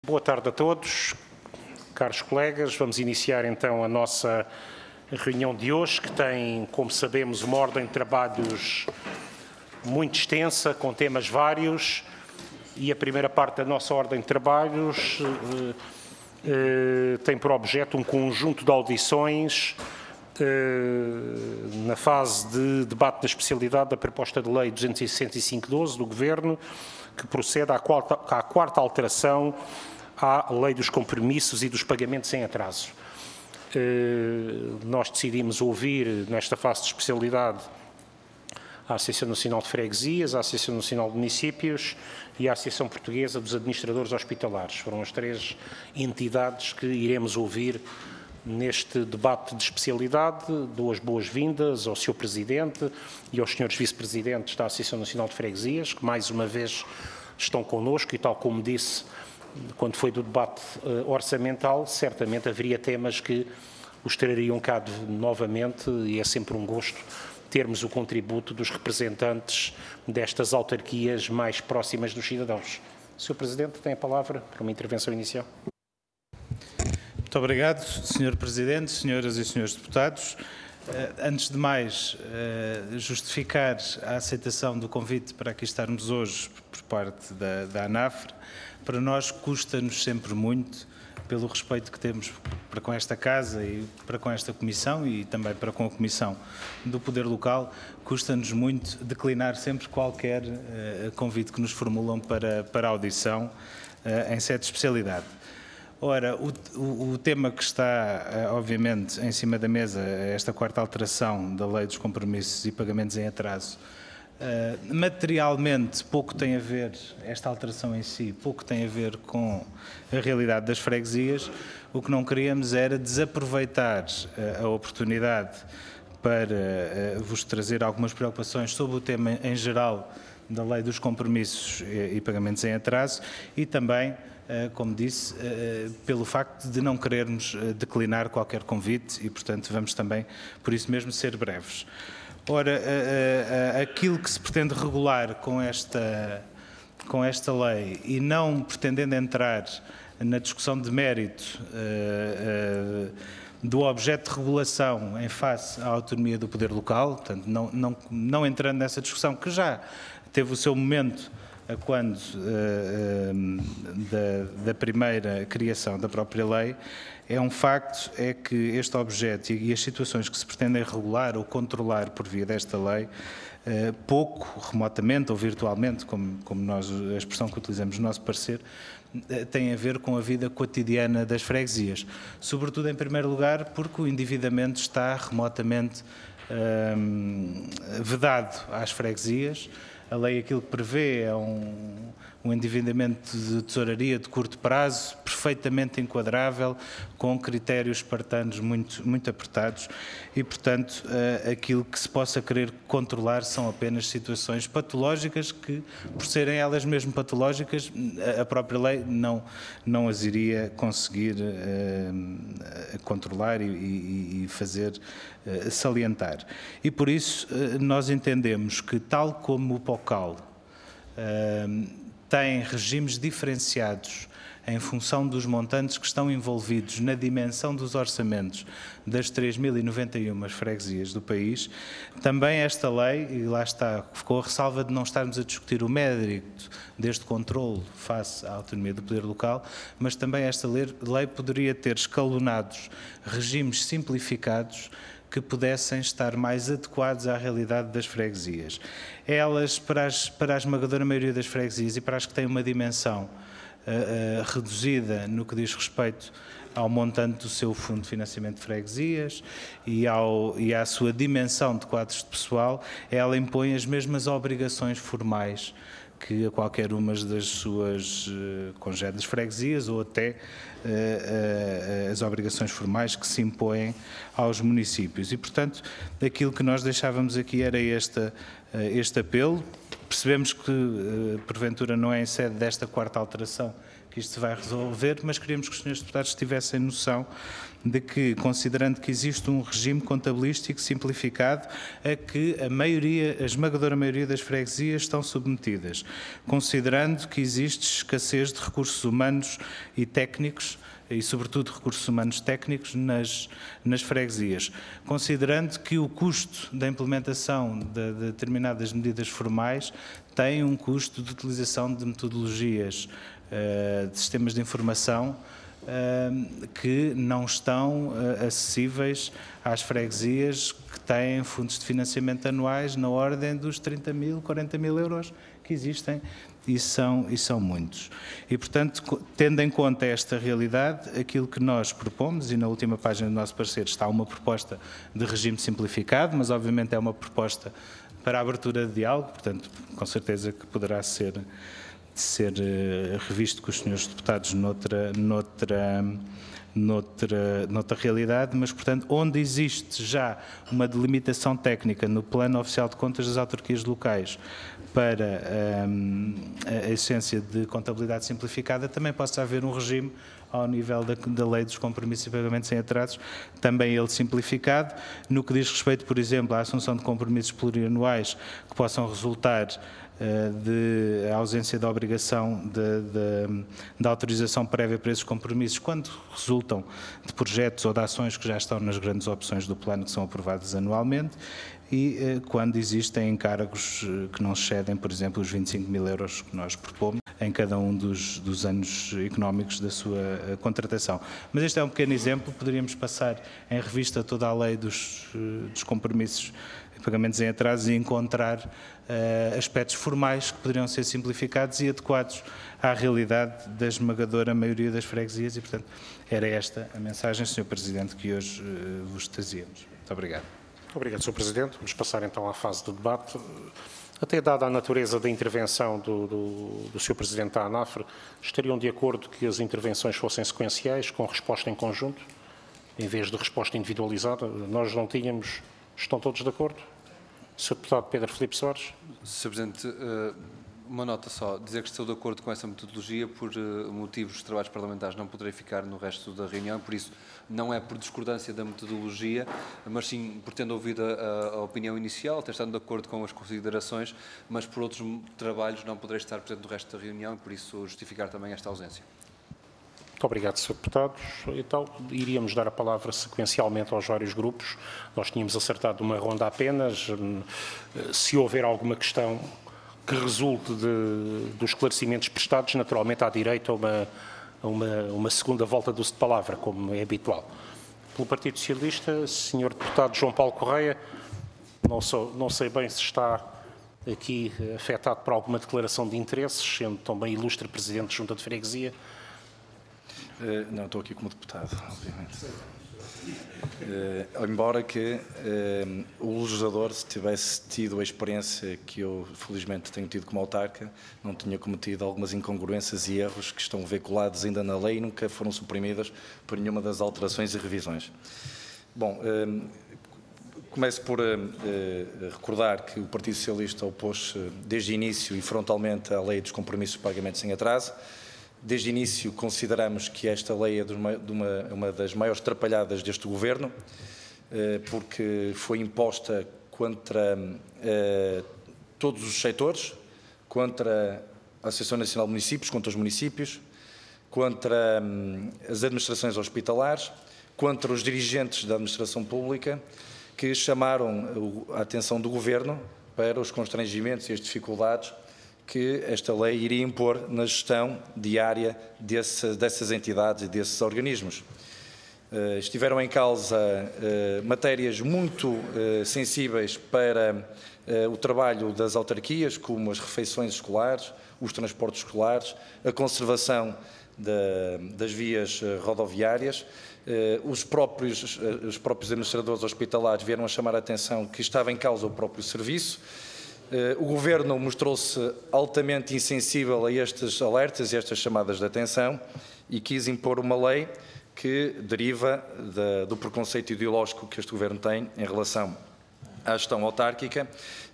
Boa tarde a todos, caros colegas. Vamos iniciar então a nossa reunião de hoje, que tem, como sabemos, uma ordem de trabalhos muito extensa, com temas vários, e a primeira parte da nossa ordem de trabalhos tem por objeto um conjunto de audições na fase de debate da especialidade da proposta de lei 265/12 do Governo, que procede à quarta alteração à lei dos compromissos e dos pagamentos em atraso. Nós decidimos ouvir, nesta fase de especialidade, a Associação Nacional de Freguesias, a Associação Nacional de Municípios e a Associação Portuguesa dos Administradores Hospitalares. Foram as três entidades que iremos ouvir neste debate de especialidade. Dou as boas-vindas ao Sr. Presidente e aos Srs. Vice-Presidentes da Associação Nacional de Freguesias, que mais uma vez estão connosco e, tal como disse, quando foi do debate orçamental, certamente haveria temas que os trariam cá novamente, e é sempre um gosto termos o contributo dos representantes destas autarquias mais próximas dos cidadãos. Sr. Presidente, tem a palavra para uma intervenção inicial. Muito obrigado, Sr. Presidente, senhoras e senhores deputados. Antes de mais, justificar a aceitação do convite para aqui estarmos hoje por parte da ANAFRE. Para nós custa-nos sempre muito, pelo respeito que temos para com esta Casa e para com esta Comissão e também para com a Comissão do Poder Local, custa-nos muito declinar sempre qualquer convite que nos formulam para audição em sede de especialidade. Ora, o tema que está, obviamente, em cima da mesa, esta quarta alteração da Lei dos Compromissos e Pagamentos em Atraso, materialmente pouco tem a ver, esta alteração em si, pouco tem a ver com a realidade das freguesias. O que não queríamos era desaproveitar a oportunidade para vos trazer algumas preocupações sobre o tema em geral da Lei dos Compromissos e Pagamentos em Atraso e também, como disse, pelo facto de não querermos declinar qualquer convite e, portanto, vamos também, por isso mesmo, ser breves. Ora, aquilo que se pretende regular com esta lei e não pretendendo entrar na discussão de mérito do objeto de regulação em face à autonomia do poder local, portanto, não entrando nessa discussão que já teve o seu momento quando da primeira criação da própria lei, é um facto é que este objeto e as situações que se pretendem regular ou controlar por via desta lei, pouco, remotamente ou virtualmente, como nós, a expressão que utilizamos no nosso parecer, tem a ver com a vida cotidiana das freguesias. Sobretudo, em primeiro lugar, porque o endividamento está remotamente vedado às freguesias. A lei aquilo que prevê é um endividamento de tesouraria de curto prazo, perfeitamente enquadrável, com critérios espartanos muito apertados e, portanto, aquilo que se possa querer controlar são apenas situações patológicas que, por serem elas mesmo patológicas, a própria lei não as iria conseguir controlar e fazer salientar. E, por isso, nós entendemos que, tal como o POCAL tem regimes diferenciados em função dos montantes que estão envolvidos na dimensão dos orçamentos das 3.091 freguesias do país, também esta lei, e lá está, ficou a ressalva de não estarmos a discutir o mérito deste controle face à autonomia do poder local, mas também esta lei poderia ter escalonados regimes simplificados que pudessem estar mais adequados à realidade das freguesias. Elas, para a esmagadora maioria das freguesias e para as que têm uma dimensão reduzida no que diz respeito ao montante do seu fundo de financiamento de freguesias e à sua dimensão de quadros de pessoal, ela impõe as mesmas obrigações formais que a qualquer uma das suas congêneres freguesias ou até as obrigações formais que se impõem aos municípios. E, portanto, aquilo que nós deixávamos aqui era este apelo. Percebemos que, porventura, não é em sede desta quarta alteração que isto se vai resolver, mas queríamos que os senhores deputados tivessem noção de que, considerando que existe um regime contabilístico simplificado a que a esmagadora maioria das freguesias estão submetidas, considerando que existe escassez de recursos humanos e técnicos, e sobretudo recursos humanos técnicos nas freguesias, considerando que o custo da implementação de determinadas medidas formais tem um custo de utilização de metodologias de sistemas de informação que não estão acessíveis às freguesias que têm fundos de financiamento anuais na ordem dos 30 mil, 40 mil euros que existem, e são muitos. E, portanto, tendo em conta esta realidade, aquilo que nós propomos, e na última página do nosso parecer está uma proposta de regime simplificado, mas obviamente é uma proposta para a abertura de diálogo, portanto, com certeza que poderá ser revisto com os senhores deputados noutra realidade, mas, portanto, onde existe já uma delimitação técnica no Plano Oficial de Contas das Autarquias Locais para a essência de contabilidade simplificada, também possa haver um regime ao nível da Lei dos Compromissos e Pagamentos em Atrasos, também ele simplificado, no que diz respeito, por exemplo, à assunção de compromissos plurianuais que possam resultar de ausência da obrigação de autorização prévia para esses compromissos, quando resultam de projetos ou de ações que já estão nas grandes opções do plano, que são aprovadas anualmente, e quando existem encargos que não excedem, por exemplo, os 25 mil euros que nós propomos em cada um dos anos económicos da sua contratação. Mas este é um pequeno exemplo, poderíamos passar em revista toda a lei dos compromissos e pagamentos em atraso e encontrar aspectos formais que poderiam ser simplificados e adequados à realidade da esmagadora maioria das freguesias e, portanto, era esta a mensagem, Sr. Presidente, que hoje vos trazíamos. Muito obrigado. Obrigado, Sr. Presidente. Vamos passar então à fase de debate. Até dada a natureza da intervenção do Sr. Presidente da ANAFRE, estariam de acordo que as intervenções fossem sequenciais, com resposta em conjunto, em vez de resposta individualizada? Nós não tínhamos... Estão todos de acordo? Sr. Deputado Pedro Filipe Soares. Sr. Presidente, uma nota só. Dizer que estou de acordo com essa metodologia por motivos de trabalhos parlamentares não poderei ficar no resto da reunião, por isso não é por discordância da metodologia, mas sim por tendo ouvido a opinião inicial, ter estado de acordo com as considerações, mas por outros trabalhos não poderei estar presente no resto da reunião e por isso justificar também esta ausência. Muito obrigado, Sr. Deputado. Então, iríamos dar a palavra sequencialmente aos vários grupos. Nós tínhamos acertado uma ronda apenas. Se houver alguma questão que resulte dos esclarecimentos prestados, naturalmente há direito a uma segunda volta do uso de palavra, como é habitual. Pelo Partido Socialista, Sr. Deputado João Paulo Correia, não sei bem se está aqui afetado por alguma declaração de interesses, sendo também ilustre Presidente de Junta de Freguesia. Não, estou aqui como deputado, obviamente. Embora que o legislador, se tivesse tido a experiência que eu, felizmente, tenho tido como autarca, não tinha cometido algumas incongruências e erros que estão veiculados ainda na lei e nunca foram suprimidas por nenhuma das alterações e revisões. Bom, começo por recordar que o Partido Socialista opôs-se desde o início e frontalmente à lei dos compromissos de pagamentos em atraso. Desde o início consideramos que esta lei é uma das maiores trapalhadas deste Governo, porque foi imposta contra todos os setores, contra a Associação Nacional de Municípios, contra os municípios, contra as administrações hospitalares, contra os dirigentes da administração pública, que chamaram a atenção do Governo para os constrangimentos e as dificuldades que esta lei iria impor na gestão diária dessas entidades e desses organismos. Estiveram em causa matérias muito sensíveis para o trabalho das autarquias, como as refeições escolares, os transportes escolares, a conservação das vias rodoviárias. Os próprios administradores hospitalares vieram a chamar a atenção que estava em causa o próprio serviço. O Governo mostrou-se altamente insensível a estes alertas e estas chamadas de atenção e quis impor uma lei que deriva do preconceito ideológico que este Governo tem em relação à gestão autárquica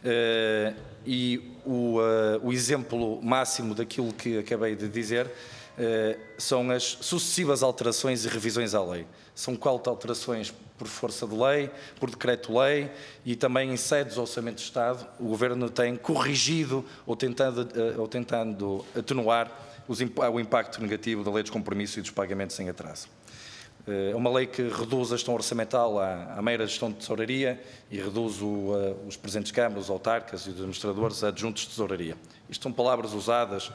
e o exemplo máximo daquilo que acabei de dizer são as sucessivas alterações e revisões à lei. São 4 alterações por força de lei, por decreto-lei e também em sede do Orçamento de Estado, o Governo tem corrigido ou tentando atenuar o impacto negativo da Lei dos Compromissos e dos Pagamentos em Atraso. É uma lei que reduz a gestão orçamental à mera gestão de tesouraria e reduz os presidentes de câmara, os autarcas e os administradores a adjuntos de tesouraria. Isto são palavras usadas,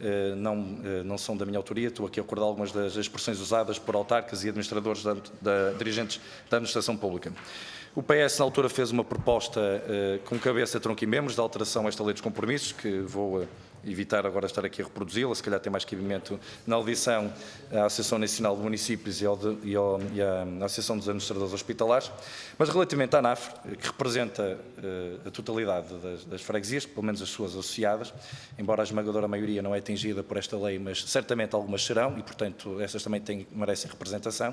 não são da minha autoria, estou aqui a recordar algumas das expressões usadas por autarcas e administradores dirigentes da administração pública. O PS, na altura, fez uma proposta com cabeça, tronco e membros de alteração a esta Lei dos Compromissos, que vou evitar agora estar aqui a reproduzi-la, se calhar tem mais cabimento na audição à Associação Nacional de Municípios e à Associação dos Administradores Hospitalares, mas relativamente à ANAF, que representa a totalidade das freguesias, pelo menos as suas associadas, embora a esmagadora maioria não é atingida por esta lei, mas certamente algumas serão e, portanto, essas também merecem representação.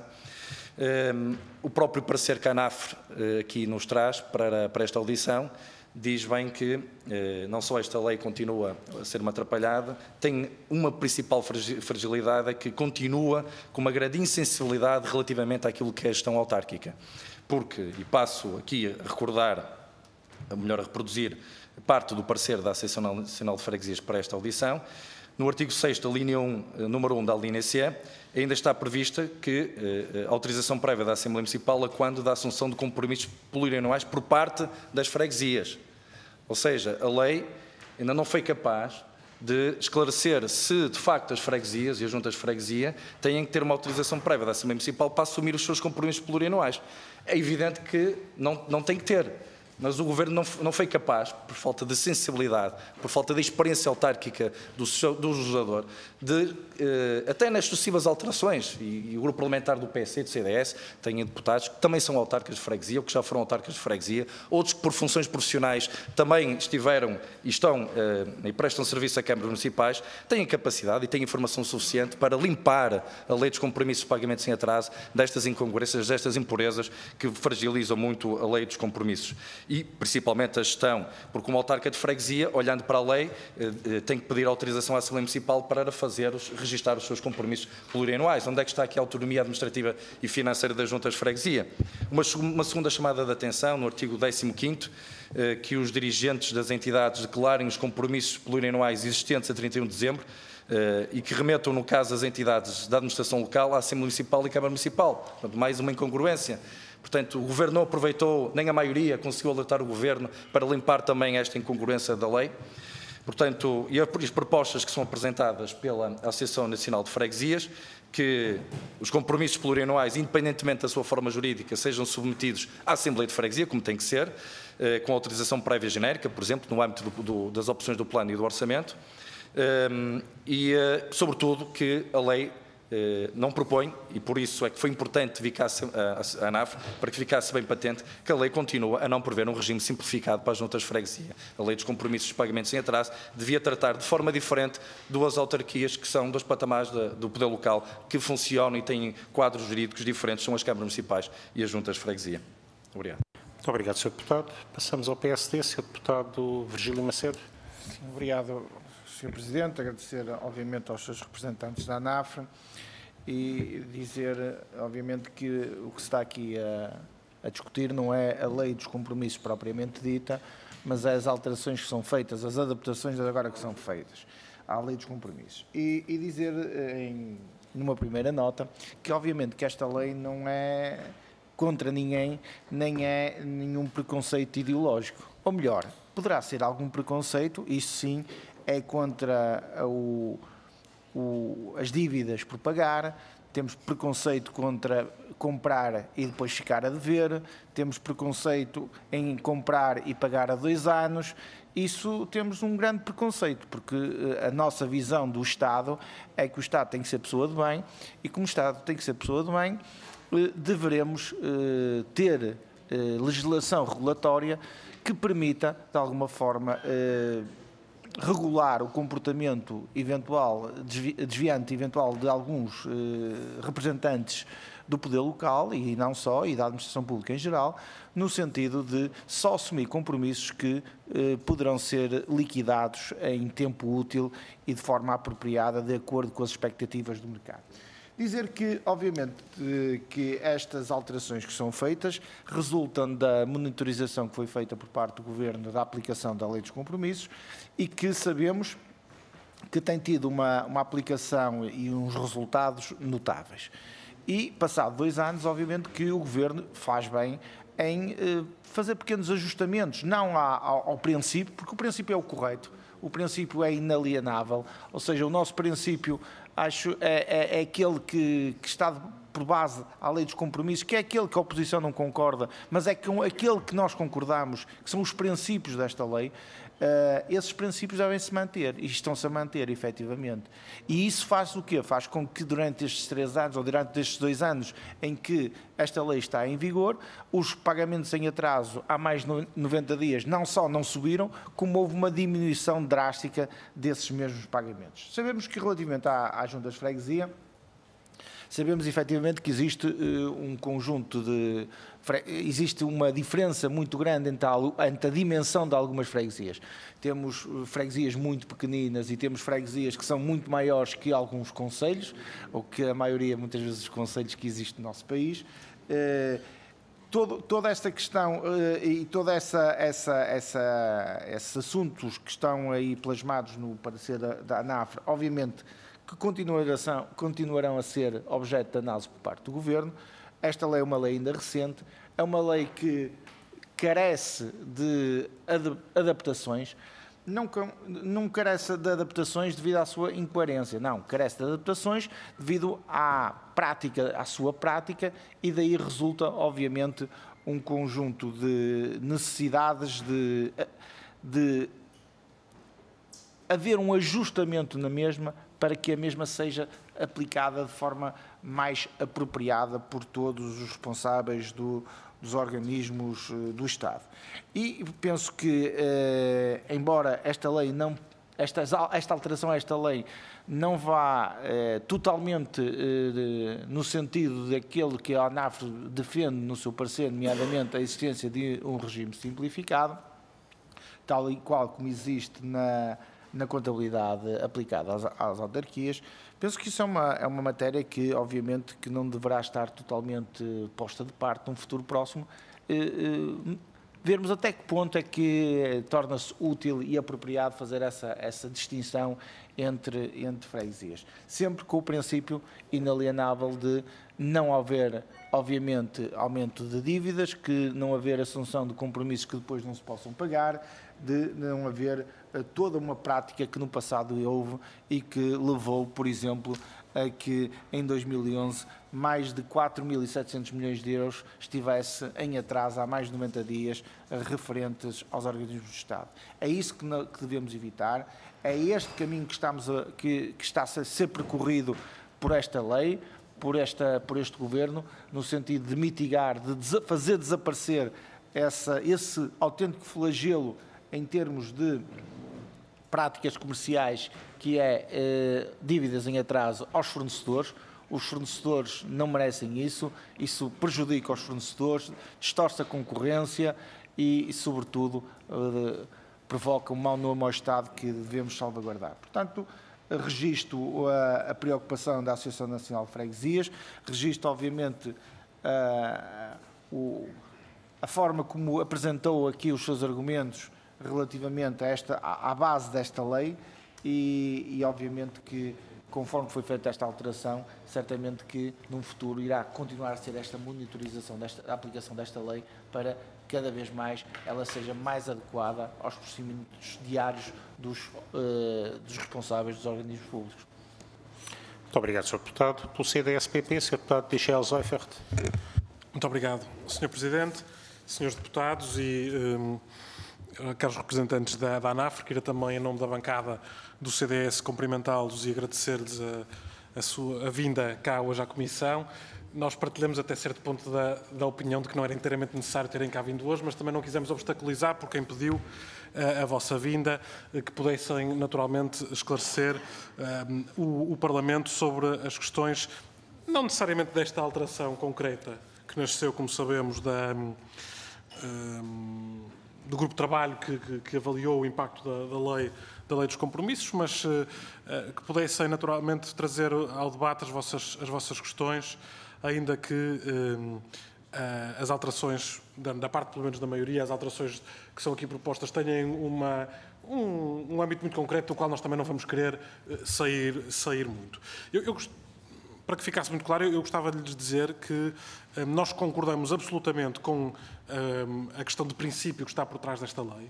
O próprio parecer que a ANAF aqui nos traz para esta audição diz bem que não só esta lei continua a ser uma atrapalhada, tem uma principal fragilidade, é que continua com uma grande insensibilidade relativamente àquilo que é a gestão autárquica. Porque, e passo aqui a recordar, ou melhor a reproduzir, parte do parecer da Associação Nacional de Freguesias para esta audição, no artigo 6º, linha 1, número 1 da linha C, ainda está prevista que a autorização prévia da Assembleia Municipal a quando da assunção de compromissos plurianuais por parte das freguesias. Ou seja, a lei ainda não foi capaz de esclarecer se, de facto, as freguesias e as juntas de freguesia têm que ter uma autorização prévia da Assembleia Municipal para assumir os seus compromissos plurianuais. É evidente que não tem que ter. Mas o Governo não foi capaz, por falta de sensibilidade, por falta de experiência autárquica do legislador, de, até nas sucessivas alterações, e o grupo parlamentar do PS e do CDS tem deputados que também são autarcas de freguesia, ou que já foram autarcas de freguesia, outros que por funções profissionais também estiveram e estão e prestam serviço a câmaras municipais, têm capacidade e têm informação suficiente para limpar a lei dos compromissos de pagamentos em atraso destas incongruências, destas impurezas que fragilizam muito a lei dos compromissos. E, principalmente, a gestão, porque uma autarca de freguesia, olhando para a lei, tem que pedir autorização à Assembleia Municipal para registar os seus compromissos plurianuais. Onde é que está aqui a autonomia administrativa e financeira das juntas de freguesia? Uma segunda chamada de atenção, no artigo 15º, que os dirigentes das entidades declarem os compromissos plurianuais existentes a 31 de dezembro, e que remetam, no caso, as entidades da administração local à Assembleia Municipal e Câmara Municipal. Portanto, mais uma incongruência. Portanto, o Governo não aproveitou, nem a maioria conseguiu alertar o Governo para limpar também esta incongruência da lei. Portanto, e as propostas que são apresentadas pela Associação Nacional de Freguesias, que os compromissos plurianuais, independentemente da sua forma jurídica, sejam submetidos à Assembleia de Freguesia, como tem que ser, com autorização prévia genérica, por exemplo, no âmbito das opções do plano e do orçamento, e, sobretudo, que a lei não propõe, e por isso é que foi importante a ANAF, para que ficasse bem patente, que a lei continua a não prever um regime simplificado para as juntas de freguesia. A lei dos compromissos de pagamentos em atraso devia tratar de forma diferente duas autarquias que são dos patamares do poder local, que funcionam e têm quadros jurídicos diferentes, são as câmaras municipais e as juntas de freguesia. Obrigado. Muito obrigado, Sr. Deputado. Passamos ao PSD, Sr. Deputado Virgílio Macedo. Obrigado, Sr. Presidente. Agradecer, obviamente, aos seus representantes da ANAF e dizer, obviamente, que o que se está aqui a discutir não é a lei dos compromissos propriamente dita, mas é as alterações que são feitas, as adaptações agora que são feitas à lei dos compromissos. E dizer, numa primeira nota, que obviamente que esta lei não é contra ninguém, nem é nenhum preconceito ideológico. Ou melhor, poderá ser algum preconceito, isso sim, é contra as dívidas por pagar, temos preconceito contra comprar e depois ficar a dever, temos preconceito em comprar e pagar a 2 anos. Isso temos um grande preconceito, porque a nossa visão do Estado é que o Estado tem que ser pessoa de bem, e como o Estado tem que ser pessoa de bem, deveremos ter legislação regulatória que permita, de alguma forma, regular o comportamento eventual, desviante eventual de alguns representantes do poder local, e não só, e da administração pública em geral, no sentido de só assumir compromissos que poderão ser liquidados em tempo útil e de forma apropriada, de acordo com as expectativas do mercado. Dizer que, obviamente, que estas alterações que são feitas resultam da monitorização que foi feita por parte do Governo da aplicação da Lei dos Compromissos e que sabemos que tem tido uma aplicação e uns resultados notáveis. E, passado 2 anos, obviamente que o Governo faz bem em fazer pequenos ajustamentos, não ao princípio, porque o princípio é o correto, o princípio é inalienável, ou seja, o nosso princípio, acho, é aquele que está por base à Lei dos Compromissos, que é aquele que a oposição não concorda, mas é aquele que nós concordamos, que são os princípios desta lei. Esses princípios devem-se manter e estão-se a manter, efetivamente. E isso faz o quê? Faz com que durante estes 3 anos, ou durante estes 2 anos em que esta lei está em vigor, os pagamentos em atraso há mais de 90 dias não só não subiram, como houve uma diminuição drástica desses mesmos pagamentos. Sabemos que relativamente à Junta de Freguesia, sabemos efetivamente que existe um conjunto de... Existe uma diferença muito grande entre a dimensão de algumas freguesias. Temos freguesias muito pequeninas e temos freguesias que são muito maiores que alguns concelhos, ou que a maioria, muitas vezes, dos concelhos que existem no nosso país. Toda esta questão e todos esses assuntos que estão aí plasmados no parecer da ANAFRE, obviamente, que continuarão a ser objeto de análise por parte do Governo. Esta lei é uma lei ainda recente, é uma lei que carece de adaptações, não carece de adaptações devido à sua incoerência, não, carece de adaptações devido à sua prática, e daí resulta, obviamente, um conjunto de necessidades de haver um ajustamento na mesma, para que a mesma seja aplicada de forma mais apropriada por todos os responsáveis dos organismos do Estado. E penso que, embora esta lei esta alteração a esta lei não vá totalmente no sentido daquilo que a ANAFRE defende no seu parecer, nomeadamente a existência de um regime simplificado, tal e qual como existe na contabilidade aplicada às autarquias, penso que isso é uma matéria que, obviamente, que não deverá estar totalmente posta de parte num futuro próximo, vermos até que ponto é que torna-se útil e apropriado fazer essa distinção entre freguesias. Sempre com o princípio inalienável de não haver, obviamente, aumento de dívidas, que não haver assunção de compromissos que depois não se possam pagar, de não haver toda uma prática que no passado houve e que levou, por exemplo, a que em 2011 mais de 4.700 milhões de euros estivesse em atraso há mais de 90 dias referentes aos organismos do Estado. É isso que devemos evitar, é este caminho que está a ser percorrido por esta lei, por este Governo, no sentido de mitigar, de fazer desaparecer esse autêntico flagelo em termos de práticas comerciais, que é dívidas em atraso aos fornecedores. Os fornecedores não merecem isso prejudica os fornecedores, distorce a concorrência e sobretudo, provoca um mau nome ao Estado que devemos salvaguardar. Portanto, registro a preocupação da Associação Nacional de Freguesias, registro, obviamente, a forma como apresentou aqui os seus argumentos relativamente à base desta lei e obviamente que, conforme foi feita esta alteração, certamente que num futuro irá continuar a ser esta monitorização da aplicação desta lei para cada vez mais ela seja mais adequada aos procedimentos diários dos responsáveis dos organismos públicos. Muito obrigado, Sr. Deputado. Pelo CDS-PP, Sr. Deputado Michel Seifert. Muito obrigado, Sr. Presidente, Srs. Deputados e caros representantes da ANAFRE. Queria também, em nome da bancada do CDS, cumprimentá-los e agradecer-lhes a vinda cá hoje à Comissão. Nós partilhamos até certo ponto da opinião de que não era inteiramente necessário terem cá vindo hoje, mas também não quisemos obstaculizar por quem pediu a vossa vinda, que pudessem naturalmente esclarecer o Parlamento sobre as questões, não necessariamente desta alteração concreta, que nasceu, como sabemos, do grupo de trabalho que avaliou o impacto da lei dos compromissos, mas que pudessem naturalmente trazer ao debate as vossas questões, ainda que as alterações, da parte pelo menos da maioria, as alterações que são aqui propostas tenham um âmbito muito concreto do qual nós também não vamos querer sair muito. Para que ficasse muito claro, eu gostava de lhes dizer que nós concordamos absolutamente com a questão de princípio que está por trás desta lei.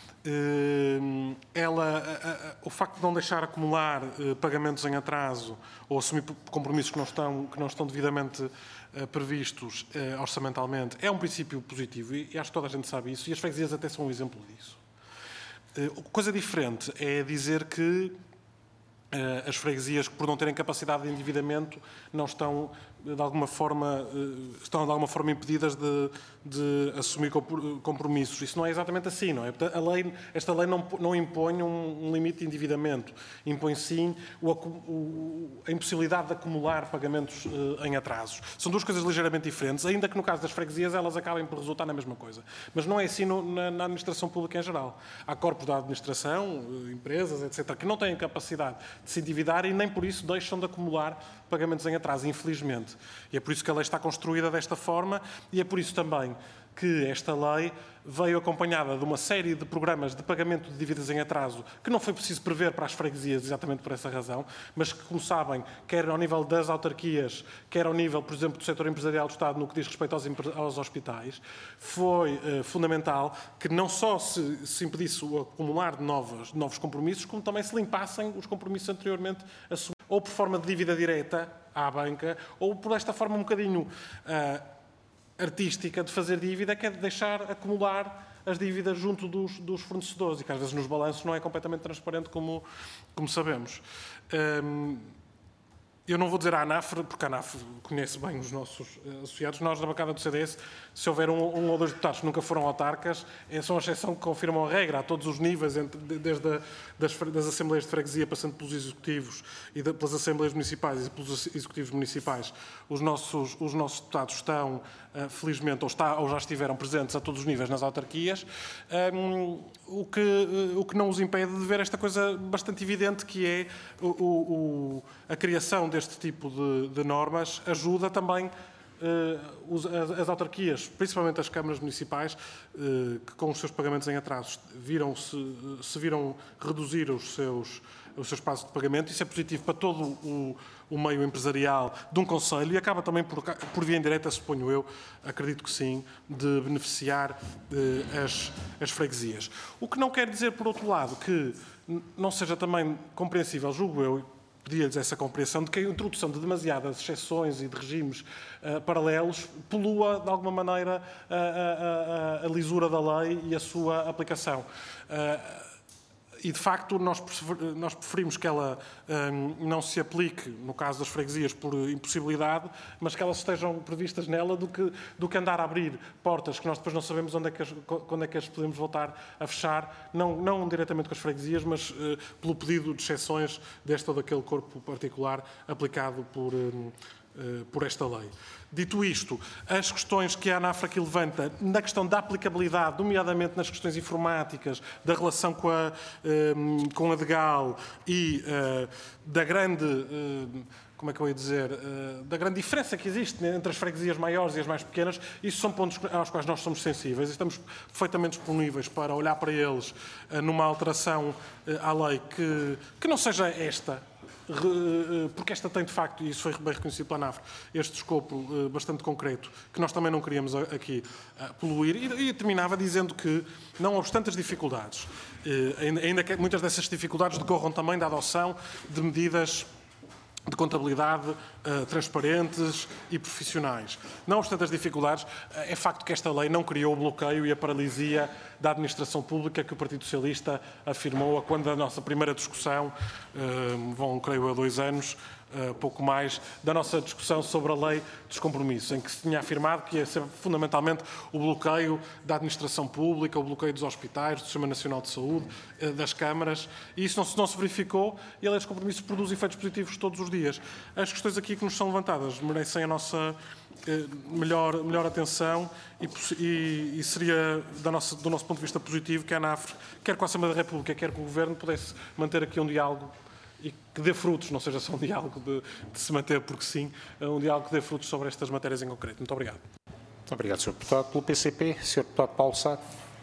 O facto de não deixar acumular pagamentos em atraso ou assumir compromissos que não estão devidamente previstos orçamentalmente é um princípio positivo e acho que toda a gente sabe isso, e as freguesias até são um exemplo disso. Coisa diferente é dizer que as freguesias que, por não terem capacidade de endividamento, não estão de alguma forma impedidas de assumir compromissos. Isso não é exatamente assim, não é? Esta lei não impõe um limite de endividamento, impõe sim a impossibilidade de acumular pagamentos em atrasos. São duas coisas ligeiramente diferentes, ainda que no caso das freguesias elas acabem por resultar na mesma coisa. Mas não é assim na administração pública em geral. Há corpos da administração, empresas, etc., que não têm capacidade de se endividar e nem por isso deixam de acumular pagamentos em atraso, infelizmente. E é por isso que a lei está construída desta forma e é por isso também que esta lei veio acompanhada de uma série de programas de pagamento de dívidas em atraso que não foi preciso prever para as freguesias exatamente por essa razão, mas que, como sabem, quer ao nível das autarquias, quer ao nível, por exemplo, do setor empresarial do Estado, no que diz respeito aos hospitais, foi fundamental que não só se impedisse o acumular de novos compromissos, como também se limpassem os compromissos anteriormente assumidos, ou por forma de dívida direta à banca, ou por esta forma um bocadinho artística de fazer dívida, que é de deixar acumular as dívidas junto dos fornecedores e que às vezes nos balanços não é completamente transparente como sabemos. Eu não vou dizer a ANAF, porque a ANAF conhece bem os nossos associados. Nós, na bancada do CDS, se houver um ou dois deputados que nunca foram autarcas, são a exceção que confirmam a regra a todos os níveis, desde das assembleias de freguesia, passando pelos executivos e pelas assembleias municipais e pelos executivos municipais. Os nossos deputados estão, felizmente, ou já estiveram presentes a todos os níveis nas autarquias, o que não os impede de ver esta coisa bastante evidente, que é a criação deste tipo de normas ajuda também as autarquias, principalmente as câmaras municipais, que com os seus pagamentos em atrasos se viram reduzir os seus prazos de pagamento. Isso é positivo para todo o meio empresarial de um concelho e acaba também por via indireta, suponho eu, acredito que sim, de beneficiar as freguesias. O que não quer dizer, por outro lado, que não seja também compreensível, julgo eu, pedia-lhes essa compreensão de que a introdução de demasiadas exceções e de regimes paralelos polua, de alguma maneira, a lisura da lei e a sua aplicação. E, de facto, nós preferimos que ela não se aplique, no caso das freguesias, por impossibilidade, mas que elas estejam previstas nela do que andar a abrir portas que nós depois não sabemos quando é que as podemos voltar a fechar, não diretamente com as freguesias, mas pelo pedido de exceções deste ou daquele corpo particular aplicado por esta lei. Dito isto, as questões que a ANAF aqui levanta na questão da aplicabilidade, nomeadamente nas questões informáticas, da relação com a DGAL e da grande, como é que eu ia dizer, da grande diferença que existe entre as freguesias maiores e as mais pequenas, isso são pontos aos quais nós somos sensíveis e estamos perfeitamente disponíveis para olhar para eles numa alteração à lei que não seja esta, porque esta tem, de facto, e isso foi bem reconhecido pela ANAF, este escopo bastante concreto, que nós também não queríamos aqui poluir, e terminava dizendo que, não obstante as dificuldades, ainda que muitas dessas dificuldades decorram também da adoção de medidas de contabilidade transparentes e profissionais. Não obstante as dificuldades, é facto que esta lei não criou o bloqueio e a paralisia da administração pública que o Partido Socialista afirmou quando a nossa primeira discussão, creio eu, 2 anos, pouco mais da nossa discussão sobre a lei dos compromissos, em que se tinha afirmado que ia ser fundamentalmente o bloqueio da administração pública, o bloqueio dos hospitais, do Sistema Nacional de Saúde, das câmaras, e isso não se verificou, e a lei dos compromissos produz efeitos positivos todos os dias. As questões aqui que nos são levantadas merecem a nossa melhor atenção e seria do nosso ponto de vista positivo que a ANAF, quer com a Assembleia da República, quer com o Governo, pudesse manter aqui um diálogo e que dê frutos, não seja só um diálogo de se manter porque sim, um diálogo que dê frutos sobre estas matérias em concreto. Muito obrigado. Muito obrigado, Sr. Deputado. Pelo PCP, Sr. Deputado Paulo Sá.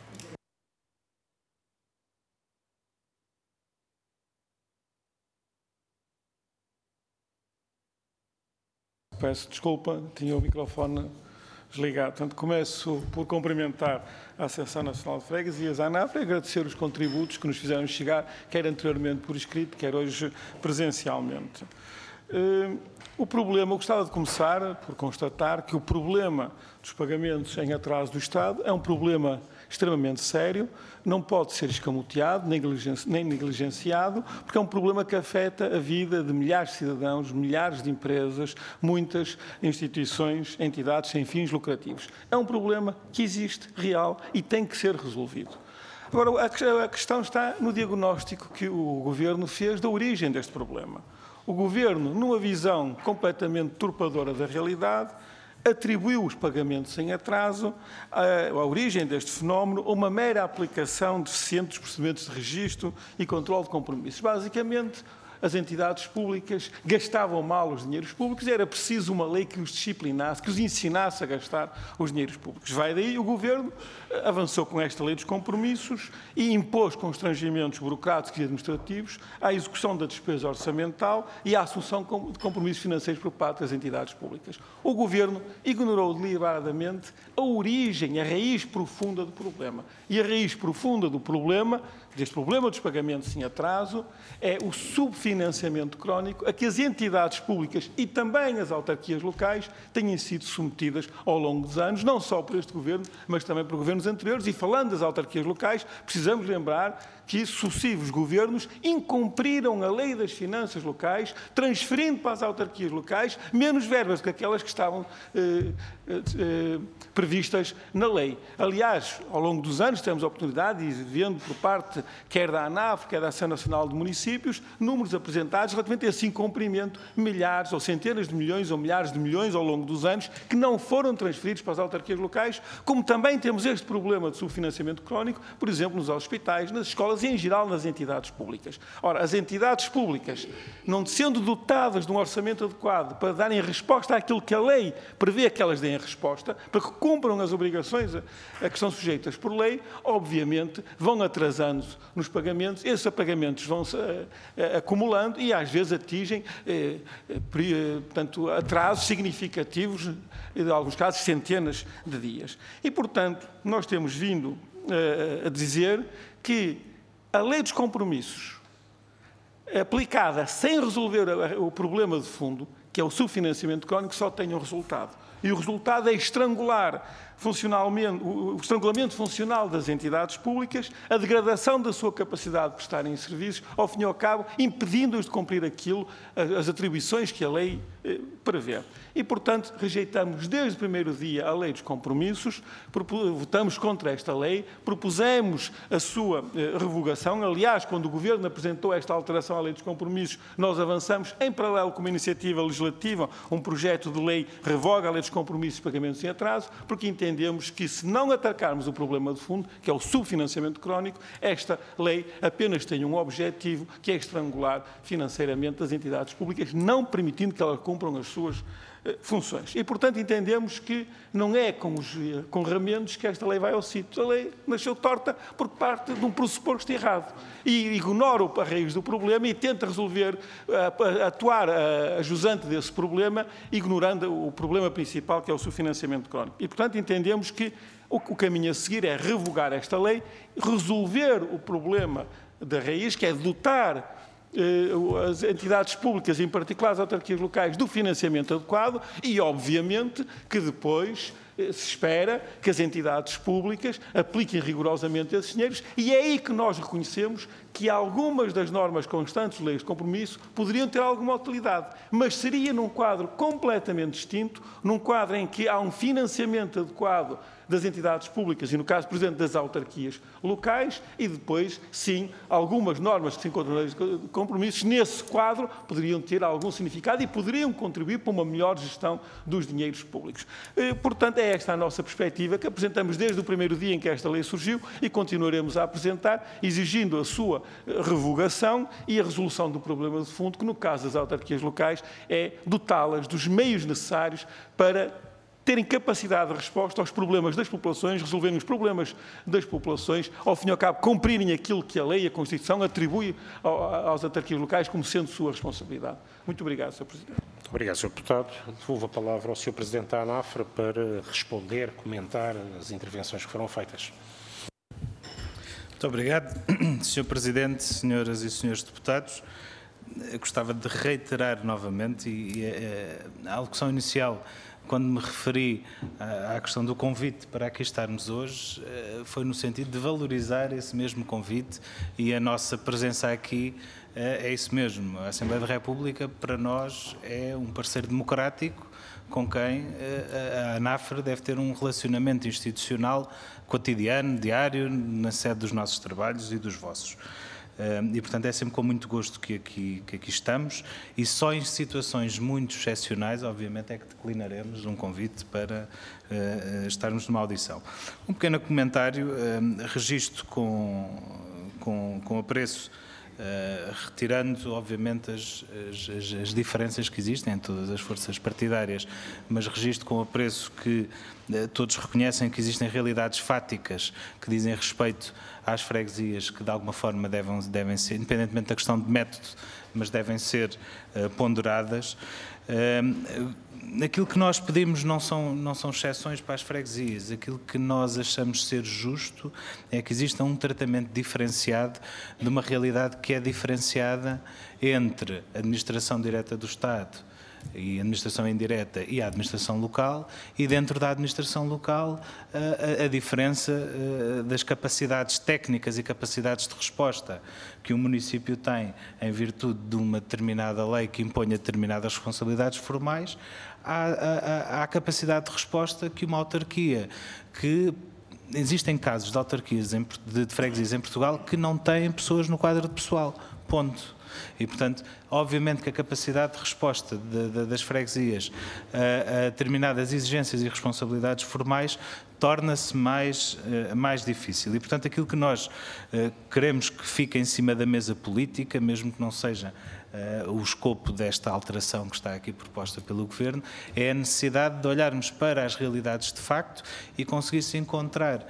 Peço desculpa, tinha o microfone desligado. Portanto, começo por cumprimentar a Associação Nacional de Freguesias, a ANAF, e agradecer os contributos que nos fizeram chegar, quer anteriormente por escrito, quer hoje presencialmente. O problema, eu gostava de começar por constatar que o problema dos pagamentos em atraso do Estado é um problema extremamente sério, não pode ser escamoteado nem negligenciado, porque é um problema que afeta a vida de milhares de cidadãos, milhares de empresas, muitas instituições, entidades sem fins lucrativos. É um problema que existe, real, e tem que ser resolvido. Agora, a questão está no diagnóstico que o Governo fez da origem deste problema. O Governo, numa visão completamente turpadora da realidade, atribuiu os pagamentos em atraso, a origem deste fenómeno, a uma mera aplicação deficiente dos procedimentos de registro e controle de compromissos. Basicamente, as entidades públicas gastavam mal os dinheiros públicos e era preciso uma lei que os disciplinasse, que os ensinasse a gastar os dinheiros públicos. Vai daí, o Governo avançou com esta lei dos compromissos e impôs constrangimentos burocráticos e administrativos à execução da despesa orçamental e à assunção de compromissos financeiros por parte das entidades públicas. O Governo ignorou deliberadamente a origem, a raiz profunda do problema. E a raiz profunda do problema, deste problema dos pagamentos em atraso, é o subfinanciamento crónico a que as entidades públicas e também as autarquias locais têm sido submetidas ao longo dos anos, não só por este Governo, mas também por governos anteriores. E falando das autarquias locais, precisamos lembrar que sucessivos governos incumpriram a lei das finanças locais, transferindo para as autarquias locais menos verbas que aquelas que estavam previstas na lei. Aliás, ao longo dos anos temos a oportunidade, e vendo por parte quer da ANAF, quer da Associação Nacional de Municípios, números apresentados relativamente a esse incumprimento, milhares ou centenas de milhões ou milhares de milhões ao longo dos anos que não foram transferidos para as autarquias locais, como também temos este problema de subfinanciamento crónico, por exemplo, nos hospitais, nas escolas e, em geral, nas entidades públicas. Ora, as entidades públicas, não sendo dotadas de um orçamento adequado para darem resposta àquilo que a lei prevê que elas deem a resposta, para que cumpram as obrigações a que são sujeitas por lei, obviamente vão atrasando nos pagamentos, esses pagamentos vão-se acumulando e às vezes atingem portanto, atrasos significativos, em alguns casos centenas de dias. E, portanto, nós temos vindo a dizer que a lei dos compromissos, aplicada sem resolver o problema de fundo, que é o subfinanciamento crónico, só tem um resultado. E o resultado é estrangular funcionalmente, o estrangulamento funcional das entidades públicas, a degradação da sua capacidade de prestarem serviços, ao fim e ao cabo, impedindo-os de cumprir aquilo, as atribuições que a lei prevê. E, portanto, rejeitamos desde o primeiro dia a lei dos compromissos, votamos contra esta lei, propusemos a sua revogação. Aliás, quando o Governo apresentou esta alteração à lei dos compromissos, nós avançamos em paralelo com uma iniciativa legislativa, um projeto de lei revoga a lei dos compromissos de pagamentos em atraso, porque entendemos que, se não atacarmos o problema de fundo, que é o subfinanciamento crónico, esta lei apenas tem um objetivo, que é estrangular financeiramente as entidades públicas, não permitindo que elas cumpram as suas funções. E, portanto, entendemos que não é com ramentos que esta lei vai ao sítio. A lei nasceu torta por parte de um pressuposto errado e ignora a raiz do problema e tenta resolver, atuar a jusante desse problema, ignorando o problema principal, que é o subfinanciamento crónico. E, portanto, entendemos que o caminho a seguir é revogar esta lei, resolver o problema da raiz, que é dotar as entidades públicas, em particular as autarquias locais, do financiamento adequado e, obviamente, que depois se espera que as entidades públicas apliquem rigorosamente esses dinheiros, e é aí que nós reconhecemos que algumas das normas constantes, leis de compromisso, poderiam ter alguma utilidade, mas seria num quadro completamente distinto, num quadro em que há um financiamento adequado das entidades públicas e, no caso, por exemplo, das autarquias locais, e depois, sim, algumas normas que se encontram nas leis de compromissos, nesse quadro, poderiam ter algum significado e poderiam contribuir para uma melhor gestão dos dinheiros públicos. Portanto, é esta a nossa perspectiva, que apresentamos desde o primeiro dia em que esta lei surgiu e continuaremos a apresentar, exigindo a sua revogação e a resolução do problema de fundo, que, no caso das autarquias locais, é dotá-las dos meios necessários para terem capacidade de resposta aos problemas das populações, resolverem os problemas das populações, ao fim e ao cabo cumprirem aquilo que a lei e a Constituição atribui às autarquias locais como sendo sua responsabilidade. Muito obrigado, Sr. Presidente. Muito obrigado, Sr. Deputado. Devolvo a palavra ao Sr. Presidente da ANAFRA para responder, comentar as intervenções que foram feitas. Muito obrigado, Sr. Presidente, senhoras e senhores deputados. Eu gostava de reiterar novamente a alocução inicial, quando me referi à questão do convite para aqui estarmos hoje, foi no sentido de valorizar esse mesmo convite, e a nossa presença aqui é isso mesmo. A Assembleia da República, para nós, é um parceiro democrático com quem a ANAFRA deve ter um relacionamento institucional cotidiano, diário, na sede dos nossos trabalhos e dos vossos. E, portanto, é sempre com muito gosto que aqui estamos, e só em situações muito excepcionais, obviamente, é que declinaremos um convite para estarmos numa audição. Um pequeno comentário, registro com apreço, retirando, obviamente, as diferenças que existem em todas as forças partidárias, mas registro com apreço que todos reconhecem que existem realidades fáticas que dizem respeito às freguesias, que de alguma forma devem ser, independentemente da questão de método, mas devem ser ponderadas. Aquilo que nós pedimos não são exceções para as freguesias. Aquilo que nós achamos ser justo é que exista um tratamento diferenciado de uma realidade que é diferenciada entre a administração direta do Estado e a administração indireta e a administração local, e dentro da administração local a diferença das capacidades técnicas e capacidades de resposta que o município tem em virtude de uma determinada lei que imponha determinadas responsabilidades formais, à capacidade de resposta que uma autarquia, que existem casos de autarquias de freguesias em Portugal que não têm pessoas no quadro de pessoal, ponto. E, portanto, obviamente que a capacidade de resposta das freguesias a determinadas exigências e responsabilidades formais torna-se mais difícil. E, portanto, aquilo que nós queremos que fique em cima da mesa política, mesmo que não seja o escopo desta alteração que está aqui proposta pelo Governo, é a necessidade de olharmos para as realidades de facto e conseguir-se encontrar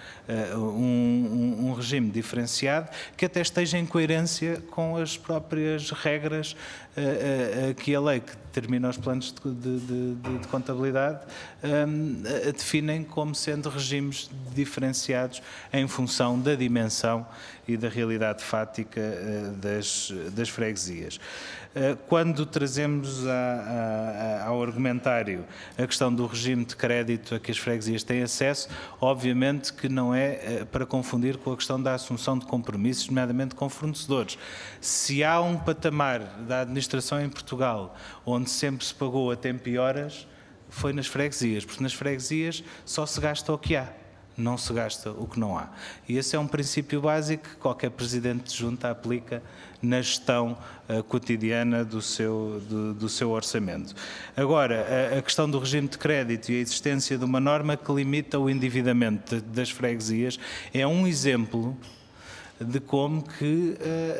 um regime diferenciado que até esteja em coerência com as próprias regras que a lei que determina os planos de contabilidade definem como sendo regimes diferenciados em função da dimensão e da realidade fática das freguesias. Quando trazemos ao argumentário a questão do regime de crédito a que as freguesias têm acesso, obviamente que não é para confundir com a questão da assunção de compromissos, nomeadamente com fornecedores. Se há um patamar da administração em Portugal onde sempre se pagou a tempo e horas, foi nas freguesias, porque nas freguesias só se gasta o que há, não se gasta o que não há. E esse é um princípio básico que qualquer presidente de junta aplica na gestão cotidiana do seu orçamento. Agora, a questão do regime de crédito e a existência de uma norma que limita o endividamento das freguesias é um exemplo de como que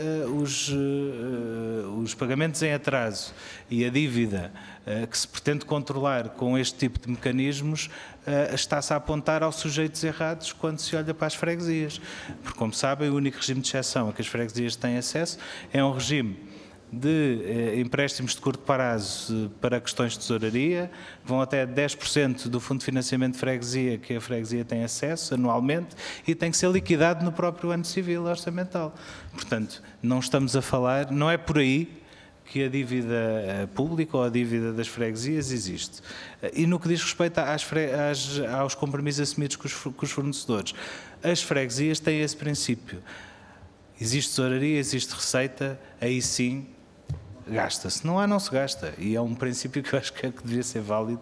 os pagamentos em atraso e a dívida que se pretende controlar com este tipo de mecanismos está-se a apontar aos sujeitos errados quando se olha para as freguesias. Porque, como sabem, o único regime de exceção a que as freguesias têm acesso é um regime de empréstimos de curto prazo para questões de tesouraria, vão até 10% do Fundo de Financiamento de Freguesia que a freguesia tem acesso anualmente e tem que ser liquidado no próprio ano civil orçamental. Portanto, não estamos a falar, não é por aí que a dívida pública ou a dívida das freguesias existe. E no que diz respeito aos compromissos assumidos com os fornecedores, as freguesias têm esse princípio. Existe tesouraria, existe receita, aí sim gasta-se. Não há, não se gasta. E é um princípio que eu acho que devia ser válido,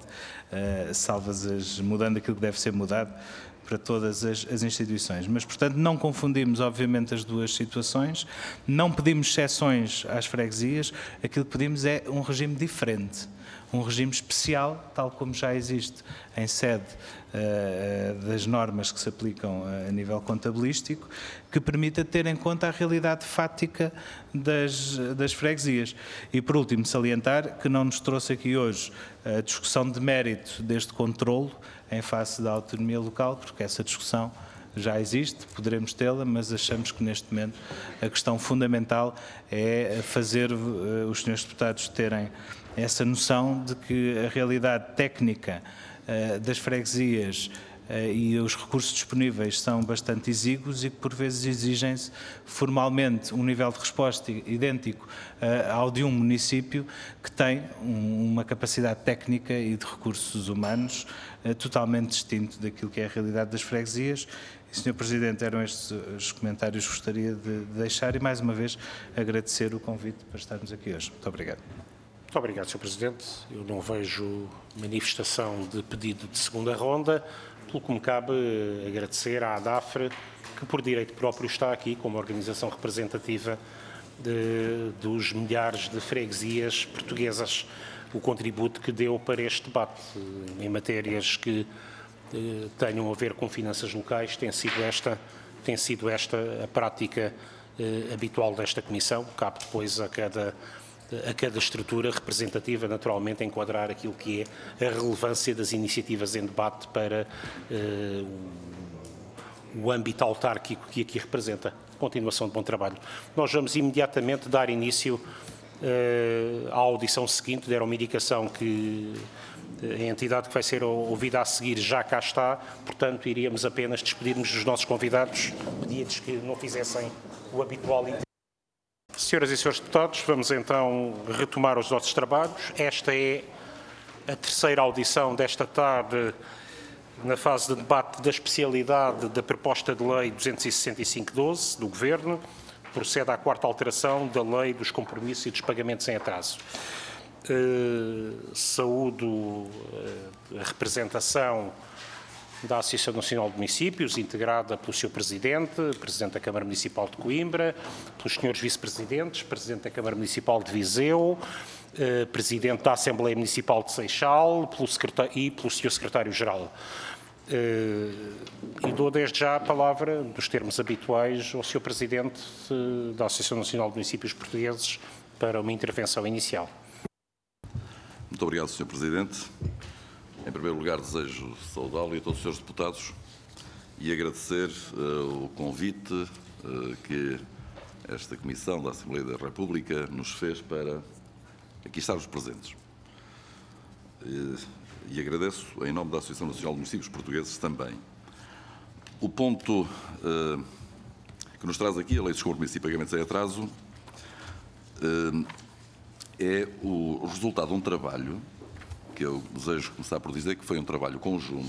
mudando aquilo que deve ser mudado para todas as instituições. Mas, portanto, não confundimos, obviamente, as duas situações, não pedimos exceções às freguesias, aquilo que pedimos é um regime diferente, um regime especial, tal como já existe em sede das normas que se aplicam a nível contabilístico, que permita ter em conta a realidade fática das freguesias. E, por último, salientar que não nos trouxe aqui hoje a discussão de mérito deste controlo em face da autonomia local, porque essa discussão já existe, poderemos tê-la, mas achamos que neste momento a questão fundamental é fazer os senhores deputados terem essa noção de que a realidade técnica das freguesias e os recursos disponíveis são bastante exíguos e que por vezes exigem-se formalmente um nível de resposta idêntico ao de um município que tem uma capacidade técnica e de recursos humanos totalmente distinto daquilo que é a realidade das freguesias. E, Sr. Presidente, eram estes os comentários que gostaria de deixar e, mais uma vez, agradecer o convite para estarmos aqui hoje. Muito obrigado. Muito obrigado, Sr. Presidente. Eu não vejo manifestação de pedido de segunda ronda, pelo que me cabe agradecer à ANAFRE, que por direito próprio está aqui como organização representativa dos milhares de freguesias portuguesas, o contributo que deu para este debate em matérias que tenham a ver com finanças locais. Tem sido esta a prática habitual desta Comissão. Cabe depois a cada estrutura representativa, naturalmente, enquadrar aquilo que é a relevância das iniciativas em debate para o âmbito autárquico que aqui representa. Continuação de bom trabalho. Nós vamos imediatamente dar início à audição seguinte. Deram-me indicação que a entidade que vai ser ouvida a seguir já cá está, portanto, iríamos apenas despedir-nos dos nossos convidados, pedia-lhes que não fizessem o habitual. Senhoras e senhores deputados, vamos então retomar os nossos trabalhos. Esta é a terceira audição desta tarde na fase de debate da especialidade da proposta de lei 265/12 do Governo. Procede à quarta alteração da lei dos compromissos e dos pagamentos em atraso. Saúdo a representação da Associação Nacional de Municípios, integrada pelo Sr. Presidente da Câmara Municipal de Coimbra, pelos Srs. Vice-Presidentes, Presidente da Câmara Municipal de Viseu, Presidente da Assembleia Municipal de Seixal e pelo Sr. Secretário-Geral. E dou desde já a palavra, nos termos habituais, ao Sr. Presidente da Associação Nacional de Municípios Portugueses para uma intervenção inicial. Muito obrigado, Sr. Presidente. Em primeiro lugar, desejo saudá-lo e a todos os senhores deputados e agradecer o convite que esta Comissão da Assembleia da República nos fez para aqui estarmos presentes. E agradeço em nome da Associação Nacional de Municípios Portugueses também. O ponto que nos traz aqui, a Lei dos Compromissos e Pagamentos em Atraso, é o resultado de um trabalho que eu desejo começar por dizer que foi um trabalho conjunto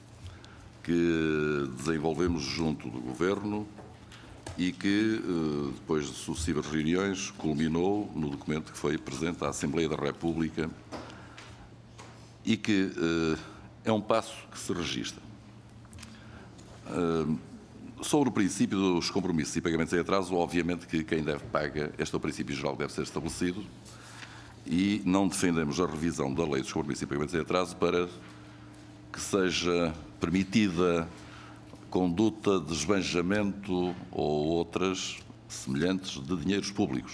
que desenvolvemos junto do Governo e que, depois de sucessivas reuniões, culminou no documento que foi presente à Assembleia da República e que é um passo que se registra. Sobre o princípio dos compromissos e pagamentos em atraso, obviamente que quem deve paga, este é o princípio geral que deve ser estabelecido, e não defendemos a revisão da Lei dos Compromissos e Pagamentos em Atraso para que seja permitida conduta de esbanjamento ou outras semelhantes de dinheiros públicos.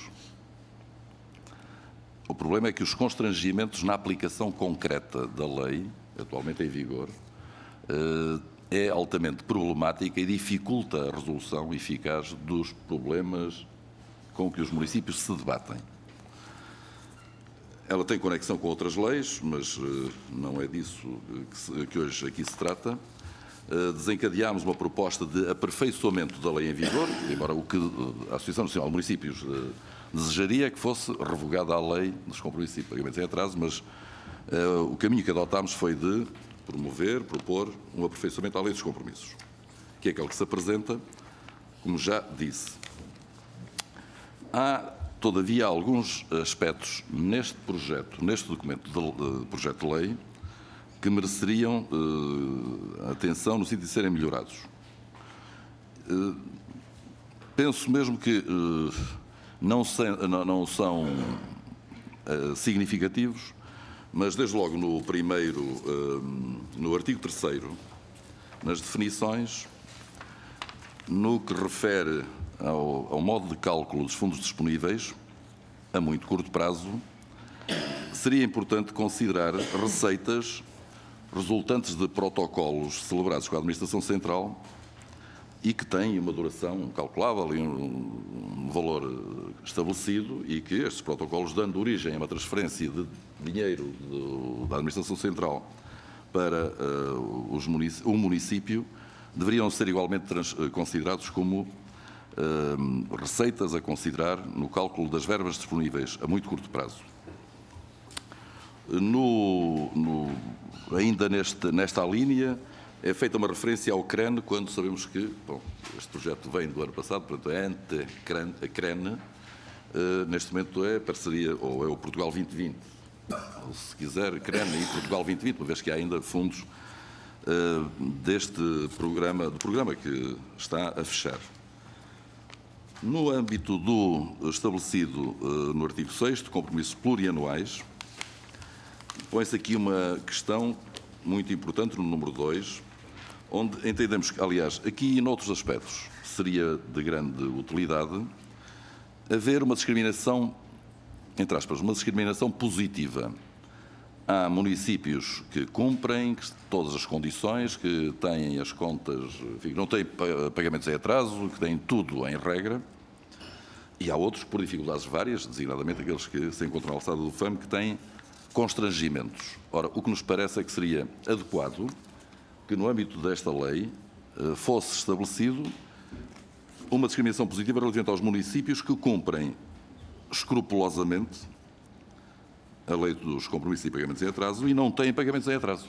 O problema é que os constrangimentos na aplicação concreta da lei, atualmente em vigor, é altamente problemática e dificulta a resolução eficaz dos problemas com que os municípios se debatem. Ela tem conexão com outras leis, mas não é disso que hoje aqui se trata. Desencadeámos uma proposta de aperfeiçoamento da lei em vigor, embora o que a Associação Nacional de Municípios desejaria que fosse revogada a lei dos compromissos e pagamentos em atraso, mas o caminho que adotámos foi de propor um aperfeiçoamento à lei dos compromissos, que é aquele que se apresenta, como já disse. Há, todavia, alguns aspectos neste documento de projeto de lei, que mereceriam atenção no sentido de serem melhorados. Penso mesmo que não são significativos, mas desde logo no artigo 3º, nas definições, no que refere ao modo de cálculo dos fundos disponíveis, a muito curto prazo, seria importante considerar receitas resultantes de protocolos celebrados com a Administração Central e que têm uma duração calculável e um valor estabelecido, e que estes protocolos, dando origem a uma transferência de dinheiro da Administração Central para o município, deveriam ser igualmente considerados como receitas a considerar no cálculo das verbas disponíveis a muito curto prazo. Ainda nesta linha, é feita uma referência ao CREN, quando sabemos que, bom, este projeto vem do ano passado, portanto é ante-CREN, neste momento é parceria, ou é o Portugal 2020, ou se quiser, CREN e Portugal 2020, uma vez que há ainda fundos do programa que está a fechar. No âmbito do estabelecido no artigo 6º, compromissos plurianuais, põe-se aqui uma questão muito importante no número 2, onde entendemos que, aliás, aqui e noutros aspectos, seria de grande utilidade haver uma discriminação, entre aspas, uma discriminação positiva. Há municípios que cumprem todas as condições, que têm as contas, enfim, não têm pagamentos em atraso, que têm tudo em regra, e há outros, por dificuldades várias, designadamente aqueles que se encontram à alçada do FAM, que têm constrangimentos. Ora, o que nos parece é que seria adequado que, no âmbito desta lei, fosse estabelecido uma discriminação positiva relativamente aos municípios que cumprem escrupulosamente a lei dos compromissos e pagamentos em atraso e não têm pagamentos em atraso.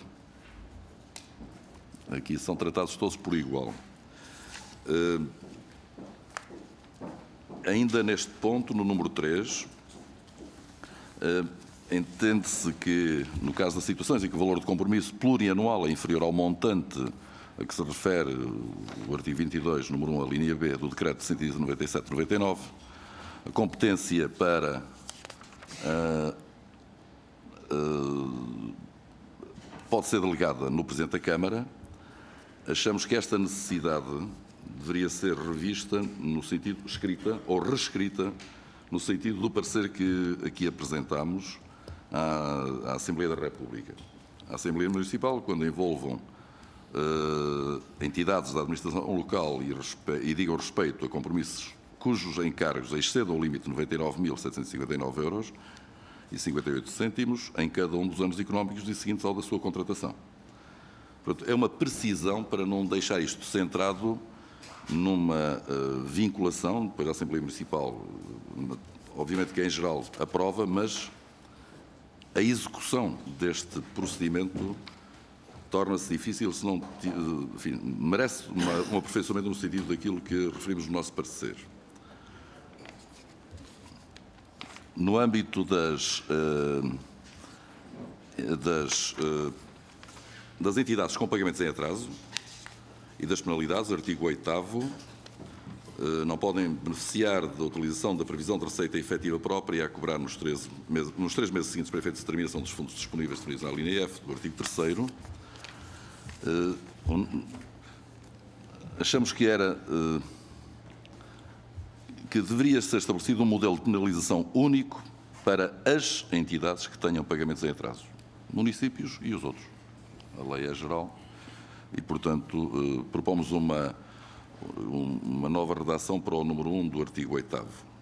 Aqui são tratados todos por igual. Ainda neste ponto, no número 3, entende-se que, no caso das situações em que o valor de compromisso plurianual é inferior ao montante a que se refere o artigo 22, número 1, a linha B, do Decreto 197/99, a competência para pode ser delegada no Presidente da Câmara. Achamos que esta necessidade deveria ser revista no sentido escrita ou reescrita no sentido do parecer que aqui apresentámos à Assembleia da República. A Assembleia Municipal, quando envolvam entidades da administração local e digam respeito a compromissos cujos encargos excedam o limite de 99.759 euros e 58 cêntimos em cada um dos anos económicos seguintes ao da sua contratação. Portanto, é uma precisão para não deixar isto centrado numa vinculação, depois da Assembleia Municipal, obviamente que em geral aprova, mas a execução deste procedimento torna-se difícil, se não, enfim, merece um aperfeiçoamento no sentido daquilo que referimos no nosso parecer. No âmbito das entidades com pagamentos em atraso e das penalidades, artigo 8º, não podem beneficiar da utilização da previsão de receita efetiva própria a cobrar nos 3 meses seguintes para efeito de determinação dos fundos disponíveis na linha F do artigo 3º. Achamos que que deveria ser estabelecido um modelo de penalização único para as entidades que tenham pagamentos em atraso, municípios e os outros. A lei é geral e, portanto, propomos uma nova redação para o número 1 do artigo 8º.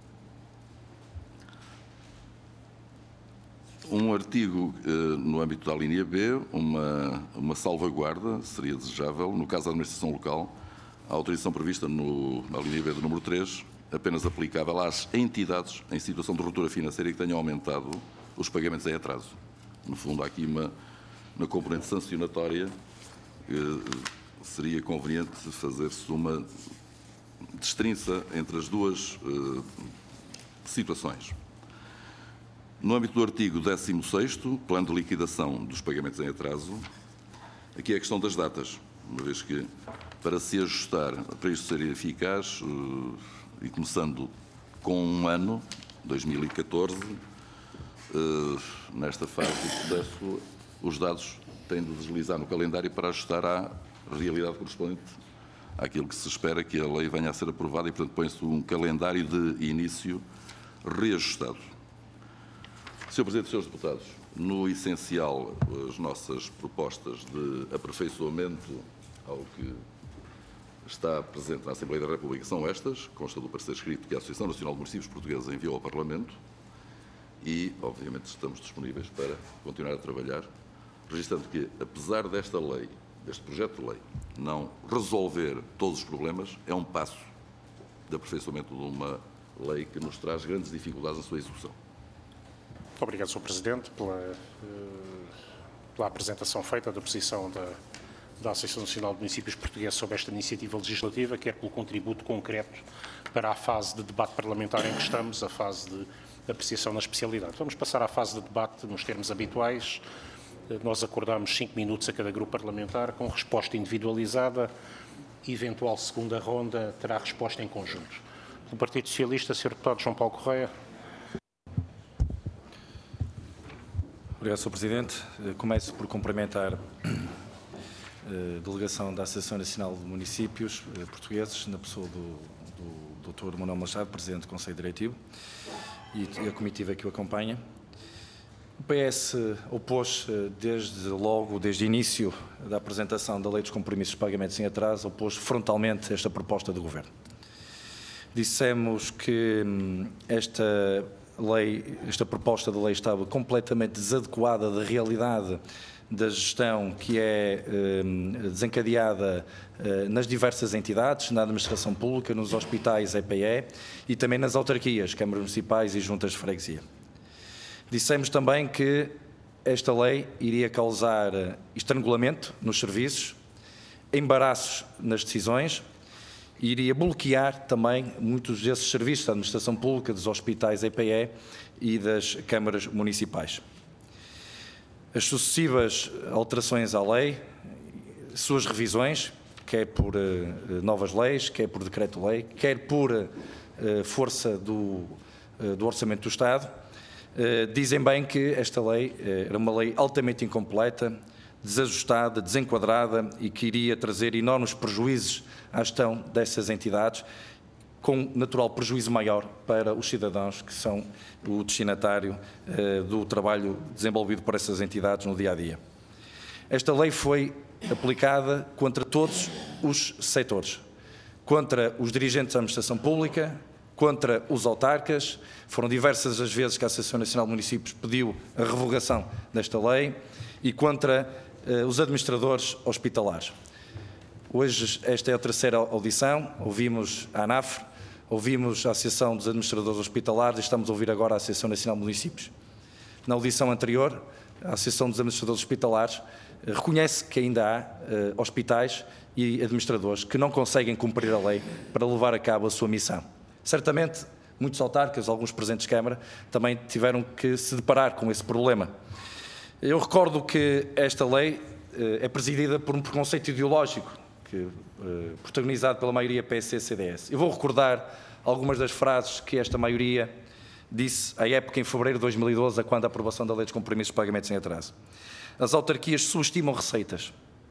Um artigo, no âmbito da linha B, uma salvaguarda seria desejável, no caso da administração local, a autorização prevista na linha B do número 3 apenas aplicável às entidades em situação de ruptura financeira e que tenham aumentado os pagamentos em atraso. No fundo, há aqui na componente sancionatória, seria conveniente fazer-se uma distinção entre as duas situações. No âmbito do artigo 16º, plano de liquidação dos pagamentos em atraso, aqui é a questão das datas, uma vez que, para se ajustar, para isto ser eficaz, e começando com um ano, 2014, nesta fase do processo, os dados têm de deslizar no calendário para ajustar à realidade correspondente àquilo que se espera que a lei venha a ser aprovada e, portanto, põe-se um calendário de início reajustado. Sr. Presidente e Srs. Deputados, no essencial, as nossas propostas de aperfeiçoamento ao que está presente na Assembleia da República são estas, consta do parecer escrito que a Associação Nacional de Municípios Portugueses enviou ao Parlamento e, obviamente, estamos disponíveis para continuar a trabalhar, registrando que, apesar desta lei, deste projeto de lei, não resolver todos os problemas, é um passo de aperfeiçoamento de uma lei que nos traz grandes dificuldades na sua execução. Muito obrigado, Sr. Presidente, pela apresentação feita da posição da Associação Nacional de Municípios Portugueses sobre esta iniciativa legislativa, quer pelo contributo concreto para a fase de debate parlamentar em que estamos, a fase de apreciação na especialidade. Vamos passar à fase de debate nos termos habituais. Nós acordamos 5 minutos a cada grupo parlamentar, com resposta individualizada. Eventual segunda ronda terá resposta em conjunto. Do Partido Socialista, Sr. Deputado João Paulo Correia. Obrigado, Sr. Presidente. Começo por cumprimentar a delegação da Associação Nacional de Municípios Portugueses, na pessoa do Dr. Manuel Machado, Presidente do Conselho Diretivo, e a comitiva que o acompanha. O PS opôs desde o início da apresentação da Lei dos Compromissos de Pagamentos em Atraso, opôs frontalmente esta proposta do Governo. Dissemos que esta proposta de lei estava completamente desadequada da realidade da gestão que é desencadeada nas diversas entidades, na administração pública, nos hospitais EPE e também nas autarquias, câmaras municipais e juntas de freguesia. Dissemos também que esta lei iria causar estrangulamento nos serviços, embaraços nas decisões, e iria bloquear também muitos desses serviços da administração pública, dos hospitais EPE e das câmaras municipais. As sucessivas alterações à lei, suas revisões, quer por novas leis, quer por decreto-lei, quer por força do Orçamento do Estado, dizem bem que esta lei era uma lei altamente incompleta, desajustada, desenquadrada e que iria trazer enormes prejuízos à gestão dessas entidades, com natural prejuízo maior para os cidadãos que são o destinatário do trabalho desenvolvido por essas entidades no dia-a-dia. Esta lei foi aplicada contra todos os setores, contra os dirigentes da administração pública, contra os autarcas. Foram diversas as vezes que a Associação Nacional de Municípios pediu a revogação desta lei e contra os administradores hospitalares. Hoje esta é a terceira audição, ouvimos a ANAFRE, ouvimos a Associação dos Administradores Hospitalares e estamos a ouvir agora a Associação Nacional de Municípios. Na audição anterior, a Associação dos Administradores Hospitalares reconhece que ainda há hospitais e administradores que não conseguem cumprir a lei para levar a cabo a sua missão. Certamente, muitos autarcas, alguns presentes de Câmara, também tiveram que se deparar com esse problema. Eu recordo que esta lei é presidida por um preconceito ideológico, protagonizado pela maioria PSD-CDS. Eu vou recordar algumas das frases que esta maioria disse à época, em fevereiro de 2012, quando a aprovação da Lei dos Compromissos de Pagamentos em Atraso. As autarquias subestimam receitas,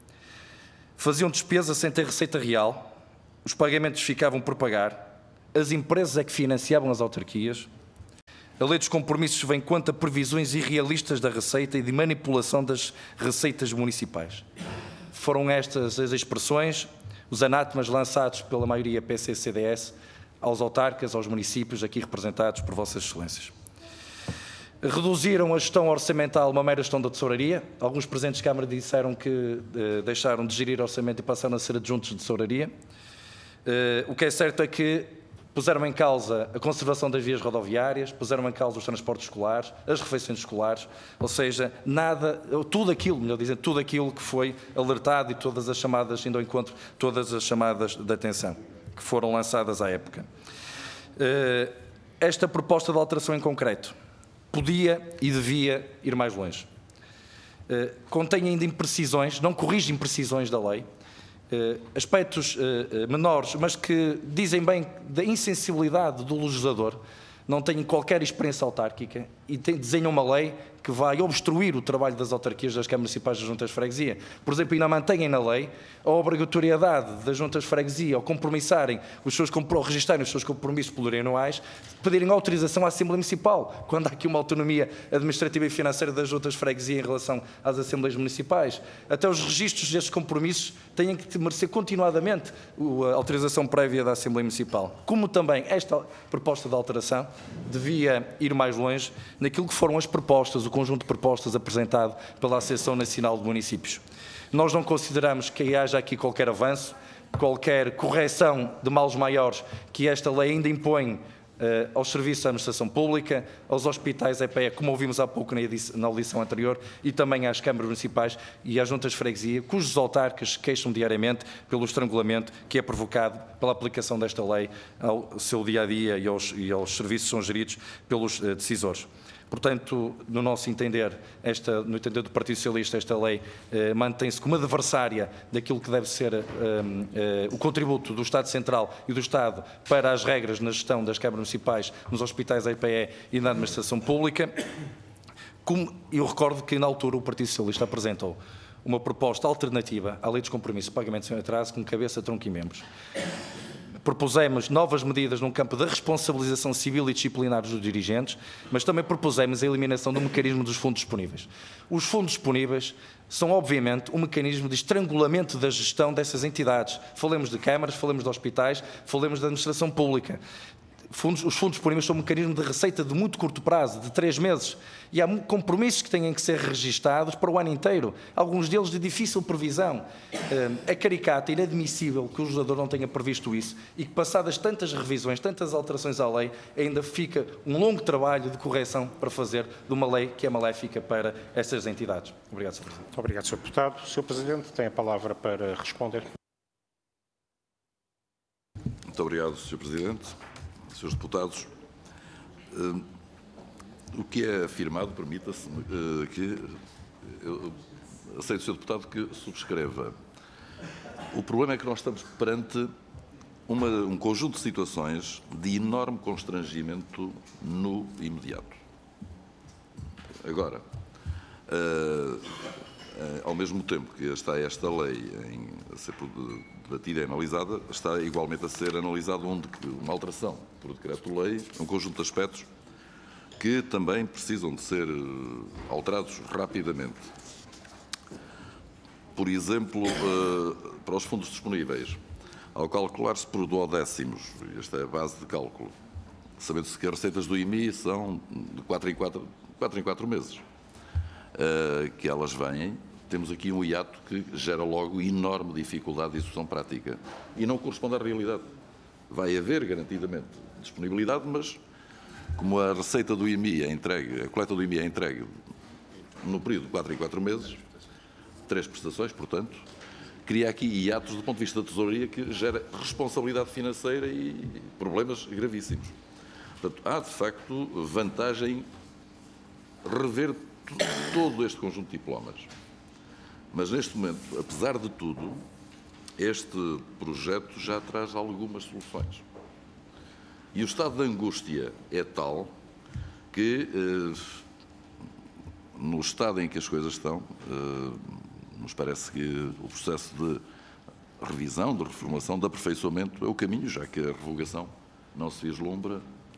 faziam despesa sem ter receita real, os pagamentos ficavam por pagar, as empresas é que financiavam as autarquias, a Lei dos Compromissos vem contra previsões irrealistas da receita e de manipulação das receitas municipais. Foram estas as expressões, os anátemas lançados pela maioria PC-CDS aos autarcas, aos municípios aqui representados por Vossas Excelências. Reduziram a gestão orçamental a uma mera gestão da tesouraria. Alguns presentes de Câmara disseram que deixaram de gerir orçamento e passaram a ser adjuntos de tesouraria. O que é certo é que puseram em causa a conservação das vias rodoviárias, puseram em causa os transportes escolares, as refeições escolares, ou seja, tudo aquilo, melhor dizendo, tudo aquilo que foi alertado e todas as chamadas, indo ao encontro, todas as chamadas de atenção que foram lançadas à época. Esta proposta de alteração em concreto podia e devia ir mais longe. Contém ainda imprecisões, não corrige imprecisões da lei, aspectos menores, mas que dizem bem da insensibilidade do legislador, não têm qualquer experiência autárquica e desenham uma lei que vai obstruir o trabalho das autarquias, das câmaras municipais, das juntas de freguesia. Por exemplo, ainda mantêm na lei a obrigatoriedade das juntas de freguesia, ao compromissarem registarem os seus compromissos plurianuais, pedirem autorização à Assembleia Municipal, quando há aqui uma autonomia administrativa e financeira das juntas de freguesia em relação às Assembleias Municipais. Até os registros destes compromissos têm que merecer continuadamente a autorização prévia da Assembleia Municipal. Como também esta proposta de alteração devia ir mais longe naquilo que foram as propostas, o conjunto de propostas apresentado pela Associação Nacional de Municípios. Nós não consideramos que haja aqui qualquer avanço, qualquer correção de males maiores que esta lei ainda impõe aos serviços da administração pública, aos hospitais EPE, como ouvimos há pouco na audição anterior, e também às câmaras municipais e às juntas de freguesia, cujos autarcas se queixam diariamente pelo estrangulamento que é provocado pela aplicação desta lei ao seu dia-a-dia e aos serviços que são geridos pelos decisores. Portanto, no nosso entender, no entender do Partido Socialista, esta lei mantém-se como adversária daquilo que deve ser o contributo do Estado Central e do Estado para as regras na gestão das câmaras municipais, nos hospitais EPE e na administração pública. Eu recordo que, na altura, o Partido Socialista apresentou uma proposta alternativa à Lei dos Compromissos de Pagamento sem atraso, com cabeça, tronco e membros. Propusemos novas medidas no campo da responsabilização civil e disciplinar dos dirigentes, mas também propusemos a eliminação do mecanismo dos fundos disponíveis. Os fundos disponíveis são, obviamente, um mecanismo de estrangulamento da gestão dessas entidades. Falemos de câmaras, falemos de hospitais, falemos da administração pública. Os fundos disponíveis são um mecanismo de receita de muito curto prazo, de 3 meses, e há compromissos que têm que ser registados para o ano inteiro, alguns deles de difícil previsão. É caricato, inadmissível que o legislador não tenha previsto isso e que, passadas tantas revisões, tantas alterações à lei, ainda fica um longo trabalho de correção para fazer de uma lei que é maléfica para essas entidades. Obrigado, Sr. Presidente. Muito obrigado, Sr. Deputado. Sr. Presidente, tem a palavra para responder. Muito obrigado, Sr. Presidente. Senhores deputados, o que é afirmado, permita-se que eu aceito, Sr. Deputado, que subscreva. O problema é que nós estamos perante um conjunto de situações de enorme constrangimento no imediato. Agora, ao mesmo tempo que está esta lei a ser debatida e analisada, está igualmente a ser analisada uma alteração por decreto-lei, um conjunto de aspectos que também precisam de ser alterados rapidamente. Por exemplo, para os fundos disponíveis, ao calcular-se por duodécimos, esta é a base de cálculo, sabendo-se que as receitas do IMI são de 4 em 4 meses, que elas vêm, temos aqui um hiato que gera logo enorme dificuldade de execução prática e não corresponde à realidade. Vai haver garantidamente disponibilidade, mas como a receita do IMI é entregue, a coleta do IMI é entregue no período de 4 em 4 meses, 3 prestações, portanto, cria aqui hiatos do ponto de vista da tesouraria que gera responsabilidade financeira e problemas gravíssimos. Portanto, há de facto vantagem rever todo este conjunto de diplomas. Mas neste momento, apesar de tudo, este projeto já traz algumas soluções. E o estado de angústia é tal que, no estado em que as coisas estão, nos parece que o processo de revisão, de reformulação, de aperfeiçoamento é o caminho, já que a revogação não se vislumbra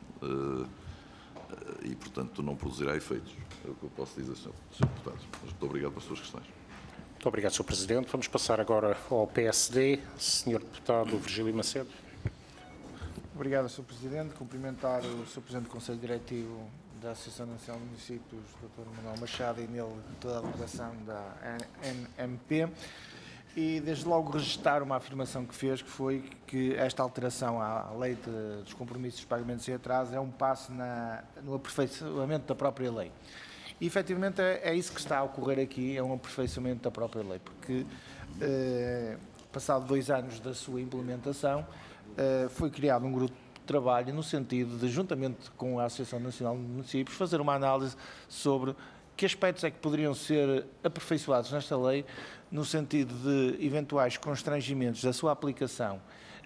e, portanto, não produzirá efeitos. É o que eu posso dizer, Sr. Deputado. Muito obrigado pelas suas questões. Muito obrigado, Sr. Presidente. Vamos passar agora ao PSD. Sr. Deputado Virgílio Macedo. Obrigado, Sr. Presidente. Cumprimentar o Sr. Presidente do Conselho Diretivo da Associação Nacional de Municípios, Dr. Manuel Machado, e nele toda a delegação da NMP. e desde logo registrar uma afirmação que fez, que foi que esta alteração à lei dos compromissos de pagamentos em atraso é um passo no aperfeiçoamento da própria lei. E, efetivamente, é isso que está a ocorrer aqui, é um aperfeiçoamento da própria lei, porque, passado 2 anos da sua implementação, foi criado um grupo de trabalho no sentido de, juntamente com a Associação Nacional de Municípios, fazer uma análise sobre que aspectos é que poderiam ser aperfeiçoados nesta lei, no sentido de eventuais constrangimentos da sua aplicação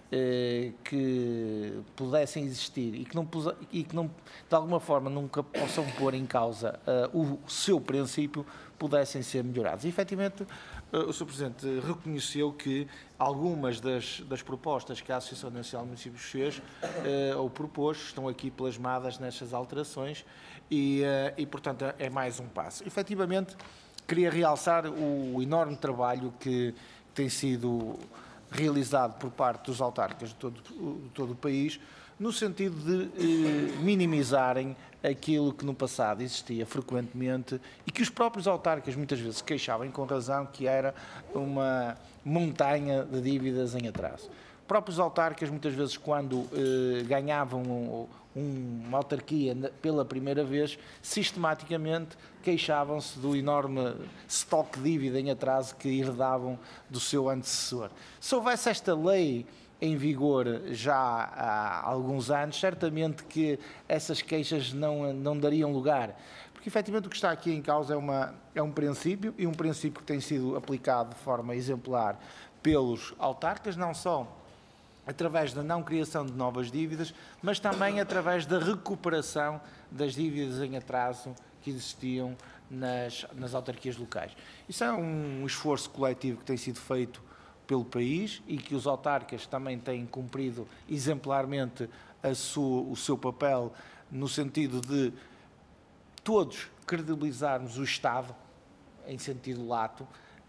que pudessem existir e que não, de alguma forma, nunca possam pôr em causa o seu princípio, pudessem ser melhorados. E, efetivamente, o Sr. Presidente reconheceu que algumas das propostas que a Associação Nacional de Municípios fez ou propôs estão aqui plasmadas nestas alterações e, portanto, é mais um passo. Efetivamente, queria realçar o enorme trabalho que tem sido realizado por parte dos autarcas de todo o país, no sentido de minimizarem aquilo que no passado existia frequentemente e que os próprios autarcas muitas vezes queixavam, com razão, que era uma montanha de dívidas em atraso. Próprios autarcas, muitas vezes, quando ganhavam uma autarquia pela primeira vez, sistematicamente queixavam-se do enorme estoque de dívida em atraso que herdavam do seu antecessor. Se houvesse esta lei em vigor já há alguns anos, certamente que essas queixas não dariam lugar. Porque, efetivamente, o que está aqui em causa é um princípio, e um princípio que tem sido aplicado de forma exemplar pelos autarcas, não só através da não criação de novas dívidas, mas também através da recuperação das dívidas em atraso que existiam nas autarquias locais. Isso é um esforço coletivo que tem sido feito pelo país e que os autarcas também têm cumprido exemplarmente o seu papel, no sentido de todos credibilizarmos o Estado, em sentido lato,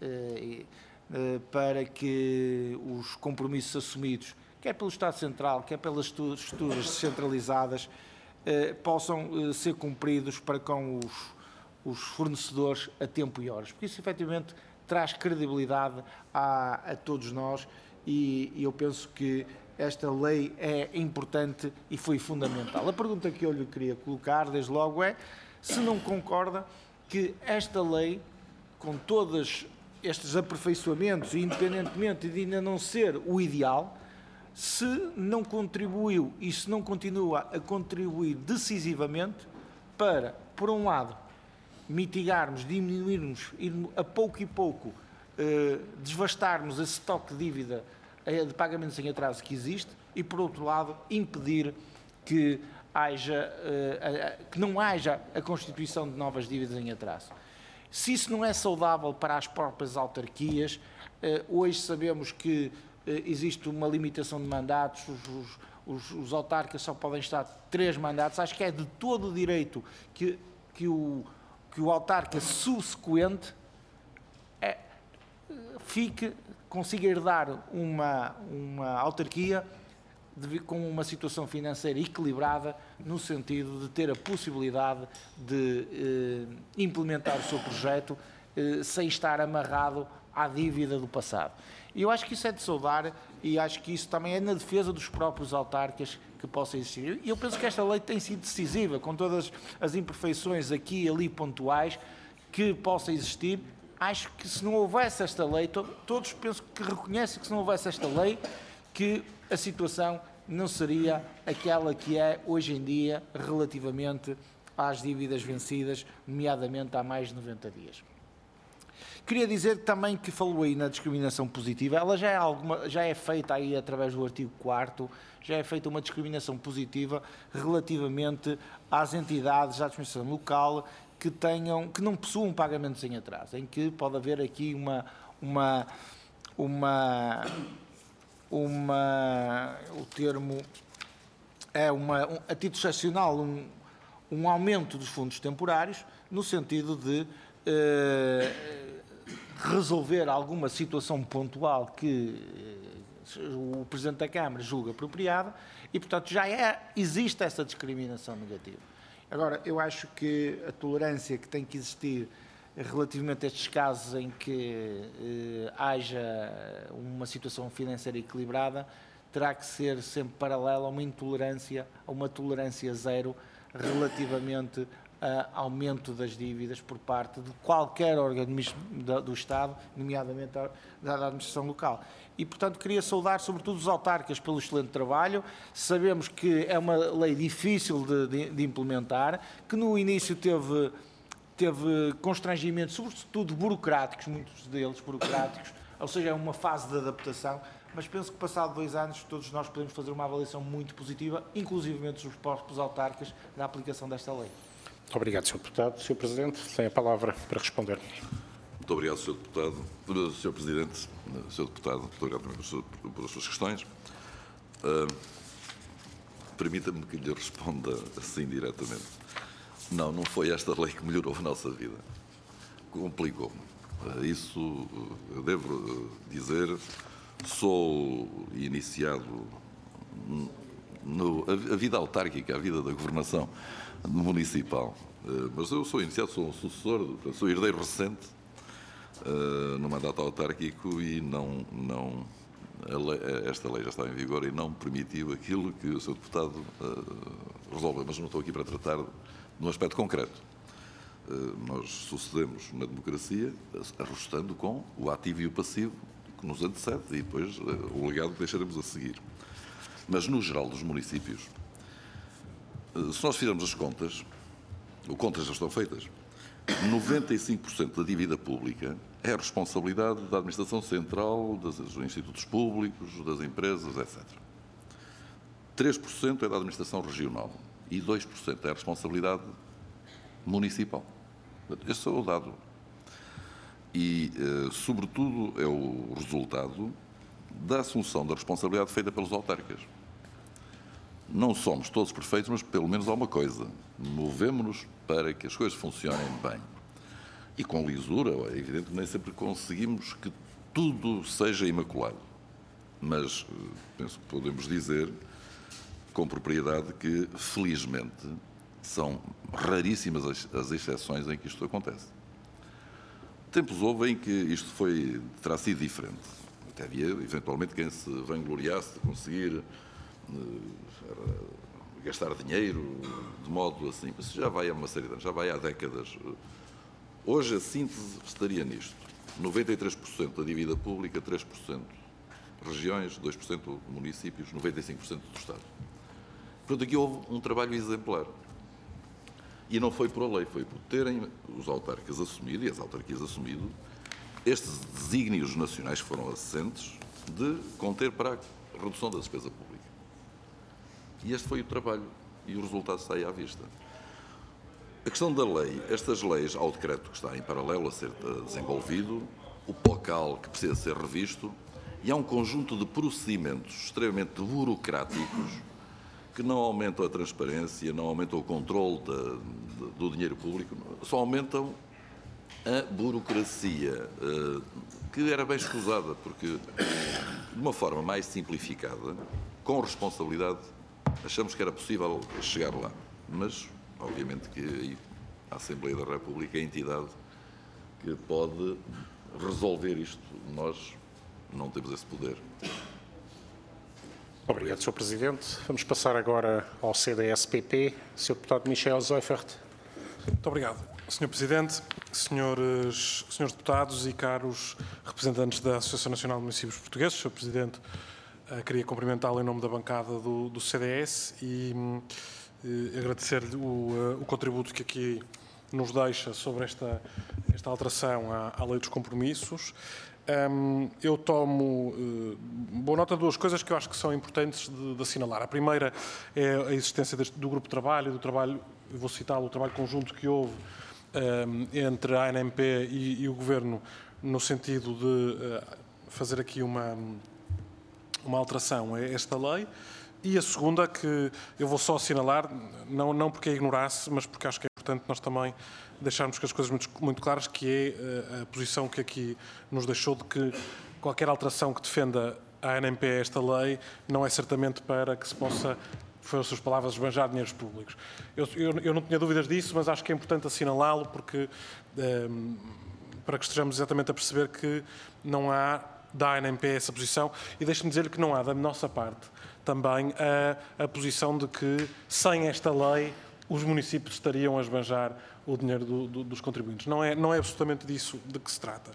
para que os compromissos assumidos, quer pelo Estado Central, quer pelas estruturas descentralizadas, possam ser cumpridos para com os fornecedores a tempo e horas. Porque isso, efetivamente, traz credibilidade a todos nós e eu penso que esta lei é importante e foi fundamental. A pergunta que eu lhe queria colocar, desde logo, é se não concorda que esta lei, com todos estes aperfeiçoamentos, independentemente de ainda não ser o ideal, se não contribuiu e se não continua a contribuir decisivamente para, por um lado, mitigarmos, diminuirmos, ir a pouco e pouco, desvastarmos esse estoque de dívida de pagamentos em atraso que existe e, por outro lado, impedir que não haja a constituição de novas dívidas em atraso. Se isso não é saudável para as próprias autarquias, hoje sabemos que existe uma limitação de mandatos, os autarcas só podem estar 3 mandatos, acho que é de todo o direito que o autarca subsequente consiga herdar uma autarquia com uma situação financeira equilibrada, no sentido de ter a possibilidade de implementar o seu projeto sem estar amarrado à dívida do passado. E eu acho que isso é de saudar e acho que isso também é na defesa dos próprios autarcas que possa existir. E eu penso que esta lei tem sido decisiva, com todas as imperfeições aqui e ali pontuais que possa existir. Acho que se não houvesse esta lei, todos penso que reconhecem que se não houvesse esta lei, que a situação não seria aquela que é hoje em dia relativamente às dívidas vencidas, nomeadamente há mais de 90 dias. Queria dizer também que falou aí na discriminação positiva, ela já é feita aí através do artigo 4º, já é feita uma discriminação positiva relativamente às entidades da administração local que não possuam pagamentos em atraso, em que pode haver aqui o termo é a título excepcional, um aumento dos fundos temporários, no sentido de resolver alguma situação pontual que o Presidente da Câmara julga apropriada e, portanto, existe essa discriminação negativa. Agora, eu acho que a tolerância que tem que existir relativamente a estes casos em que haja uma situação financeira equilibrada, terá que ser sempre paralela a uma tolerância zero relativamente ao aumento das dívidas por parte de qualquer organismo do Estado, nomeadamente da administração local. E, portanto, queria saudar, sobretudo, os autarcas pelo excelente trabalho. Sabemos que é uma lei difícil de implementar, que no início teve constrangimentos, sobretudo burocráticos, muitos deles burocráticos, ou seja, é uma fase de adaptação, mas penso que passado 2 anos todos nós podemos fazer uma avaliação muito positiva, inclusivamente os próprios autarcas, da aplicação desta lei. Muito obrigado, Sr. Deputado. Sr. Presidente, tem a palavra para responder. Muito obrigado, Sr. Deputado. Sr. Presidente, Sr. Deputado, muito obrigado também pelas suas questões. Permita-me que lhe responda assim diretamente. Não foi esta lei que melhorou a nossa vida. Complicou-me. Isso eu devo dizer. Sou iniciado a vida autárquica, a vida da governação municipal. Mas eu sou iniciado, sou um sucessor, sou herdeiro recente no mandato autárquico e esta lei já estava em vigor e não permitiu aquilo que o Sr. Deputado resolveu. Mas não estou aqui para tratar de um aspecto concreto. Nós sucedemos na democracia ajustando com o ativo e o passivo que nos antecede e depois o legado que deixaremos a seguir. Mas, no geral dos municípios, se nós fizermos as contas já estão feitas, 95% da dívida pública é a responsabilidade da administração central, dos institutos públicos, das empresas, etc. 3% é da administração regional e 2% é a responsabilidade municipal. Esse é o dado. E, sobretudo, é o resultado da assunção da responsabilidade feita pelos autarcas. Não somos todos perfeitos, mas pelo menos há uma coisa. Movemos-nos para que as coisas funcionem bem. E com lisura, é evidente que nem sempre conseguimos que tudo seja imaculado. Mas penso que podemos dizer com propriedade que, felizmente, são raríssimas as exceções em que isto acontece. Tempos houve em que isto terá sido diferente. Até havia, eventualmente, quem se vangloriasse de conseguir gastar dinheiro de modo assim. Mas já vai há uma série de anos, já vai há décadas. Hoje a síntese estaria nisto. 93% da dívida pública, 3% regiões, 2% municípios, 95% do Estado. Portanto, aqui houve um trabalho exemplar. E não foi por a lei, foi por terem os autarcas assumido, e as autarquias assumido, estes desígnios nacionais que foram assentes de conter para a redução da despesa pública. E este foi o trabalho, e o resultado está aí à vista. A questão da lei, estas leis, há o decreto que está em paralelo a ser desenvolvido, o POCAL que precisa ser revisto, e há um conjunto de procedimentos extremamente burocráticos que não aumentam a transparência, não aumentam o controle do dinheiro público, só aumentam a burocracia, que era bem escusada, porque de uma forma mais simplificada, com responsabilidade, achamos que era possível chegar lá. Mas, obviamente, que a Assembleia da República é a entidade que pode resolver isto. Nós não temos esse poder. Obrigado, Sr. Presidente. Vamos passar agora ao CDS-PP. Sr. Deputado Michel Zeufert. Muito obrigado. Sr. Presidente, senhores deputados e caros representantes da Associação Nacional de Municípios Portugueses, Sr. Presidente, queria cumprimentá-lo em nome da bancada do CDS e agradecer-lhe o contributo que aqui nos deixa sobre esta alteração à Lei dos Compromissos. Eu tomo boa nota de duas coisas que eu acho que são importantes de assinalar. A primeira é a existência do grupo de trabalho, eu vou citá-lo, o trabalho conjunto que houve entre a ANMP e o Governo no sentido de fazer aqui uma alteração a esta lei. E a segunda, que eu vou só assinalar, não porque a ignorasse, mas porque acho que é importante nós também deixarmos as coisas muito claras, que é a posição que aqui nos deixou de que qualquer alteração que defenda a ANMP a esta lei não é certamente para que se possa Foram as suas palavras, esbanjar dinheiros públicos. Eu não tinha dúvidas disso, mas acho que é importante assinalá-lo porque, para que estejamos exatamente a perceber que não há da ANP essa posição, e deixe-me dizer-lhe que não há da nossa parte também a posição de que sem esta lei os municípios estariam a esbanjar o dinheiro dos contribuintes. Não é absolutamente disso de que se trata.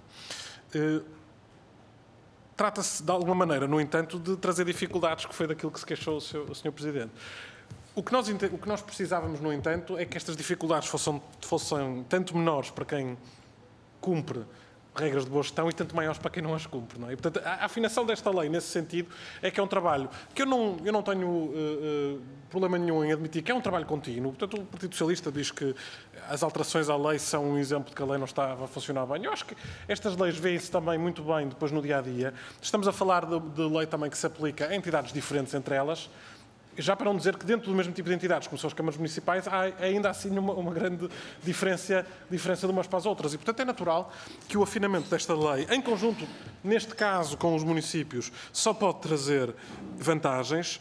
Trata-se, de alguma maneira, no entanto, de trazer dificuldades, que foi daquilo que se queixou o Sr. Presidente. O que nós precisávamos, no entanto, é que estas dificuldades fossem tanto menores para quem cumpre regras de boa gestão e tanto maiores para quem não as cumpre. Não é? E, portanto, a afinação desta lei, nesse sentido, é que é um trabalho que eu não tenho problema nenhum em admitir que é um trabalho contínuo. Portanto, o Partido Socialista diz que as alterações à lei são um exemplo de que a lei não estava a funcionar bem. Eu acho que estas leis veem-se também muito bem depois no dia-a-dia. Estamos a falar de lei também que se aplica a entidades diferentes entre elas. Já para não dizer que dentro do mesmo tipo de entidades, como são as câmaras municipais, há ainda assim uma grande diferença de umas para as outras. E, portanto, é natural que o afinamento desta lei, em conjunto, neste caso, com os municípios, só pode trazer vantagens.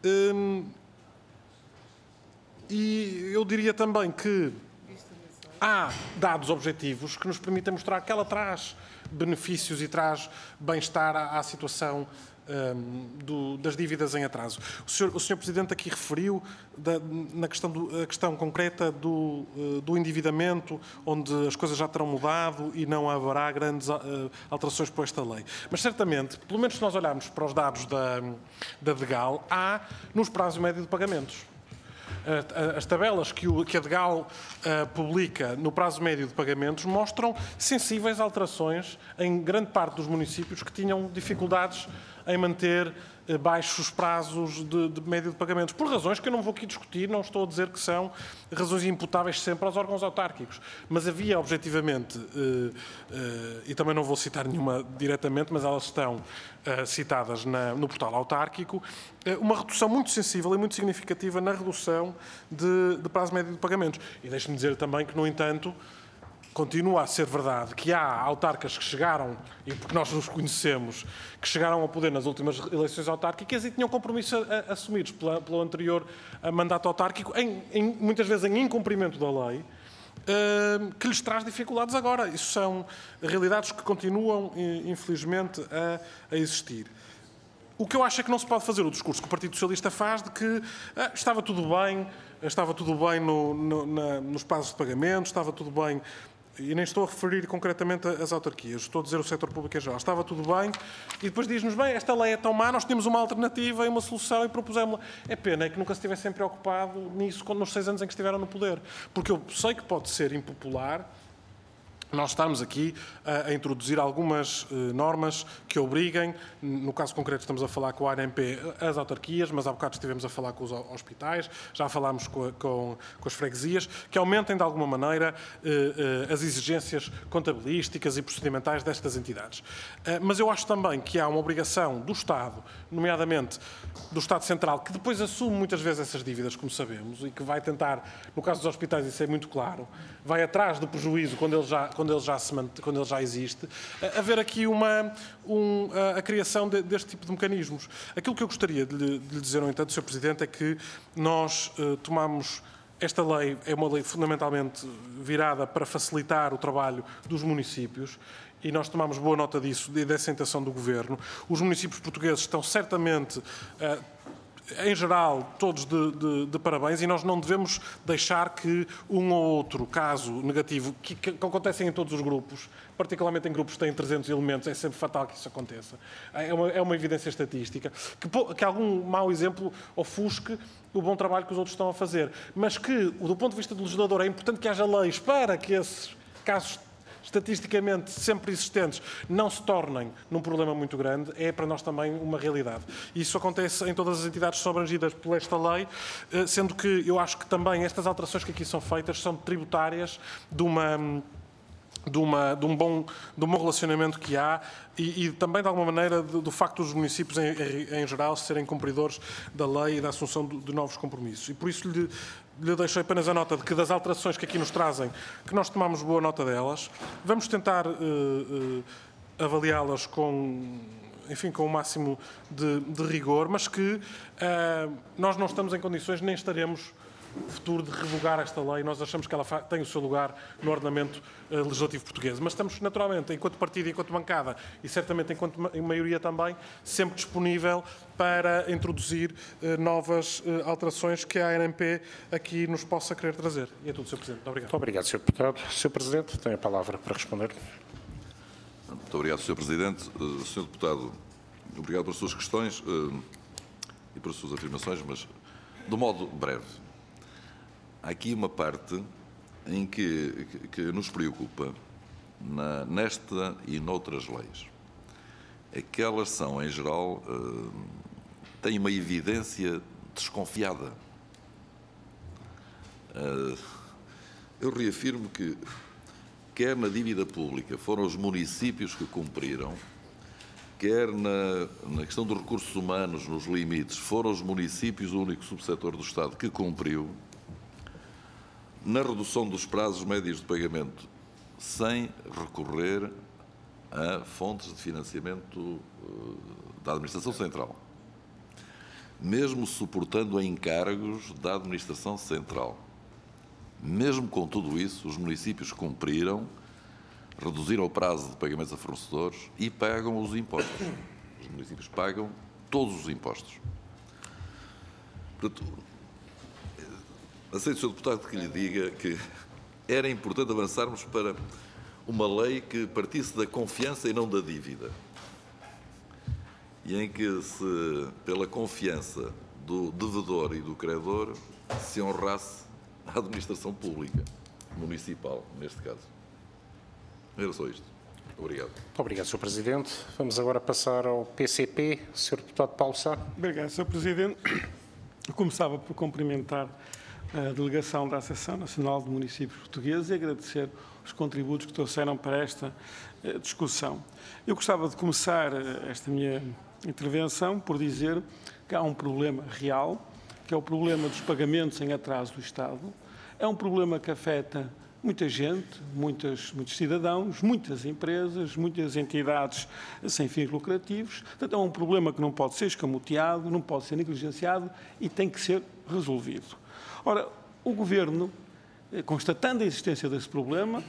E eu diria também que há dados objetivos que nos permitem mostrar que ela traz benefícios e traz bem-estar à situação das dívidas em atraso. O Sr. Presidente aqui referiu a questão concreta do endividamento, onde as coisas já terão mudado e não haverá grandes alterações por esta lei. Mas certamente, pelo menos se nós olharmos para os dados da DGAL, há nos prazos médios de pagamentos. As tabelas que a DGAL publica no prazo médio de pagamentos mostram sensíveis alterações em grande parte dos municípios que tinham dificuldades em manter baixos prazos de médio de pagamentos, por razões que eu não vou aqui discutir, não estou a dizer que são razões imputáveis sempre aos órgãos autárquicos, mas havia objetivamente, e também não vou citar nenhuma diretamente, mas elas estão citadas no portal autárquico, uma redução muito sensível e muito significativa na redução de prazo médio de pagamentos. E deixe-me dizer também que, no entanto, continua a ser verdade que há autarcas que chegaram, e porque nós os conhecemos, que chegaram ao poder nas últimas eleições autárquicas e tinham compromissos assumidos pelo anterior mandato autárquico, muitas vezes em incumprimento da lei, que lhes traz dificuldades agora. Isso são realidades que continuam, infelizmente, a existir. O que eu acho é que não se pode fazer o discurso que o Partido Socialista faz de que estava tudo bem nos prazos de pagamento, estava tudo bem, e nem estou a referir concretamente às autarquias, estou a dizer o setor público em geral, estava tudo bem, e depois diz-nos, bem, esta lei é tão má, nós tínhamos uma alternativa e uma solução e propusemos-la. É pena que nunca se tivessem preocupado nisso nos 6 anos em que estiveram no poder, porque eu sei que pode ser impopular nós estamos aqui a introduzir algumas normas que obriguem, no caso concreto estamos a falar com a ANP, as autarquias, mas há bocado estivemos a falar com os hospitais, já falámos com as freguesias, que aumentem de alguma maneira as exigências contabilísticas e procedimentais destas entidades. Mas eu acho também que há uma obrigação do Estado, nomeadamente do Estado Central, que depois assume muitas vezes essas dívidas, como sabemos, e que vai tentar, no caso dos hospitais isso é muito claro, vai atrás do prejuízo quando ele já existe, haver aqui a criação deste tipo de mecanismos. Aquilo que eu gostaria de lhe dizer, no entanto, Sr. Presidente, é que nós tomamos. Esta lei é uma lei fundamentalmente virada para facilitar o trabalho dos municípios e nós tomamos boa nota disso e dessa intenção do Governo. Os municípios portugueses estão certamente, em geral, todos de parabéns e nós não devemos deixar que um ou outro caso negativo, que acontecem em todos os grupos, particularmente em grupos que têm 300 elementos, é sempre fatal que isso aconteça. É uma evidência estatística. Que algum mau exemplo ofusque o bom trabalho que os outros estão a fazer. Mas que, do ponto de vista do legislador, é importante que haja leis para que esses casos estatisticamente sempre existentes não se tornem num problema muito grande, é para nós também uma realidade. Isso acontece em todas as entidades que são abrangidas por esta lei, sendo que eu acho que também estas alterações que aqui são feitas são tributárias de um bom relacionamento que há e também, de alguma maneira, do facto dos municípios, em geral, serem cumpridores da lei e da assunção de novos compromissos. E por isso lhe deixo apenas a nota de que das alterações que aqui nos trazem, que nós tomamos boa nota delas, vamos tentar avaliá-las enfim, com o máximo de rigor, mas que nós não estamos em condições, nem estaremos no futuro, de revogar esta lei. Nós achamos que ela tem o seu lugar no ordenamento legislativo português. Mas estamos, naturalmente, enquanto partido, enquanto bancada e certamente enquanto maioria também, sempre disponível para introduzir novas alterações que a ARMP aqui nos possa querer trazer. E é tudo, Sr. Presidente. Muito obrigado. Muito obrigado, Sr. Deputado. Sr. Presidente, tem a palavra para responder. Muito obrigado, Sr. Presidente. Sr. Deputado, obrigado pelas suas questões e pelas suas afirmações, mas de modo breve. Há aqui uma parte em que nos preocupa nesta e noutras leis. É que elas são, em geral, têm uma evidência desconfiada. Eu reafirmo que, quer na dívida pública, foram os municípios que cumpriram, quer na questão dos recursos humanos, nos limites, foram os municípios, o único subsetor do Estado que cumpriu, na redução dos prazos médios de pagamento, sem recorrer a fontes de financiamento da Administração Central, mesmo suportando encargos da Administração Central. Mesmo com tudo isso, os municípios cumpriram, reduziram o prazo de pagamentos a fornecedores e pagam os impostos. Os municípios pagam todos os impostos. Portanto, aceito, Sr. Deputado, que lhe diga que era importante avançarmos para uma lei que partisse da confiança e não da dívida. E em que, pela confiança do devedor e do credor, se honrasse a administração pública, municipal, neste caso. Era só isto. Obrigado. Muito obrigado, Sr. Presidente. Vamos agora passar ao PCP. Sr. Deputado Paulo Sá. Obrigado, Sr. Presidente. Eu começava por cumprimentar a delegação da Associação Nacional de Municípios Portugueses e agradecer os contributos que trouxeram para esta discussão. Eu gostava de começar esta minha intervenção por dizer que há um problema real, que é o problema dos pagamentos em atraso do Estado. É um problema que afeta muita gente, muitos cidadãos, muitas empresas, muitas entidades sem fins lucrativos. Portanto, é um problema que não pode ser escamoteado, não pode ser negligenciado e tem que ser resolvido. Ora, o Governo, constatando a existência deste problema,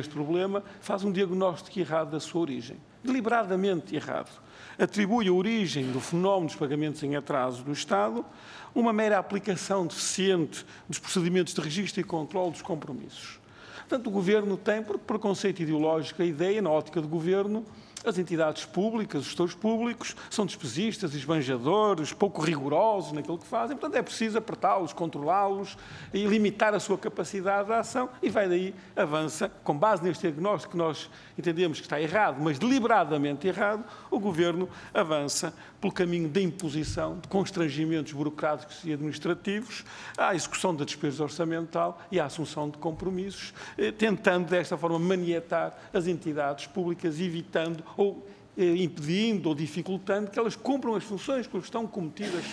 faz um diagnóstico errado da sua origem, deliberadamente errado. Atribui a origem do fenómeno dos pagamentos em atraso do Estado uma mera aplicação deficiente dos procedimentos de registro e controle dos compromissos. Portanto, o Governo tem, por preconceito ideológico, a ideia, na ótica do Governo, as entidades públicas, os gestores públicos, são despesistas, esbanjadores, pouco rigorosos naquilo que fazem. Portanto, é preciso apertá-los, controlá-los e limitar a sua capacidade de ação e vai daí, avança, com base neste diagnóstico que nós entendemos que está errado, mas deliberadamente errado, o Governo avança pelo caminho da imposição de constrangimentos burocráticos e administrativos à execução da despesa orçamental e à assunção de compromissos, tentando desta forma manietar as entidades públicas, evitando ou impedindo ou dificultando que elas cumpram as funções que estão cometidas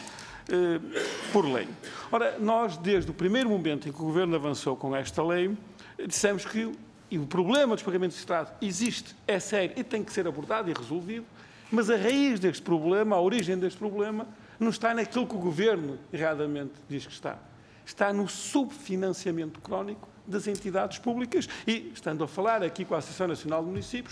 por lei. Ora, nós, desde o primeiro momento em que o Governo avançou com esta lei, dissemos que o problema dos pagamentos de Estado existe, é sério e tem que ser abordado e resolvido, mas a raiz deste problema, a origem deste problema, não está naquilo que o Governo erradamente diz que está. Está no subfinanciamento crónico das entidades públicas e, estando a falar aqui com a Associação Nacional de Municípios,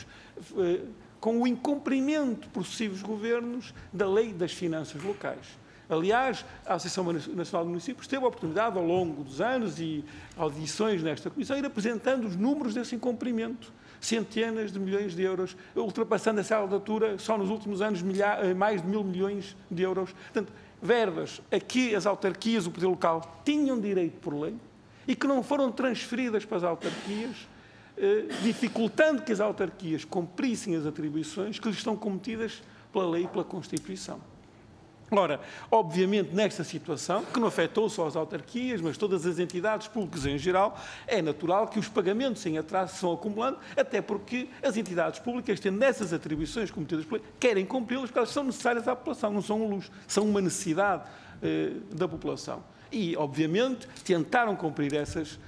com o incumprimento por sucessivos governos da Lei das Finanças Locais. Aliás, a Associação Nacional de Municípios teve a oportunidade, ao longo dos anos e audições nesta Comissão, ir apresentando os números desse incumprimento. Centenas de milhões de euros, ultrapassando essa altura, só nos últimos anos, mais de 1.000 milhões de euros. Portanto, verbas a que as autarquias, o poder local, tinham direito por lei e que não foram transferidas para as autarquias, dificultando que as autarquias cumprissem as atribuições que lhes estão cometidas pela lei e pela Constituição. Ora, obviamente, nesta situação, que não afetou só as autarquias, mas todas as entidades públicas em geral, é natural que os pagamentos em atraso se vão acumulando, até porque as entidades públicas, tendo essas atribuições cometidas por lei, querem cumpri-las porque elas são necessárias à população, não são um luxo, são uma necessidade da população. E, obviamente, tentaram cumprir essas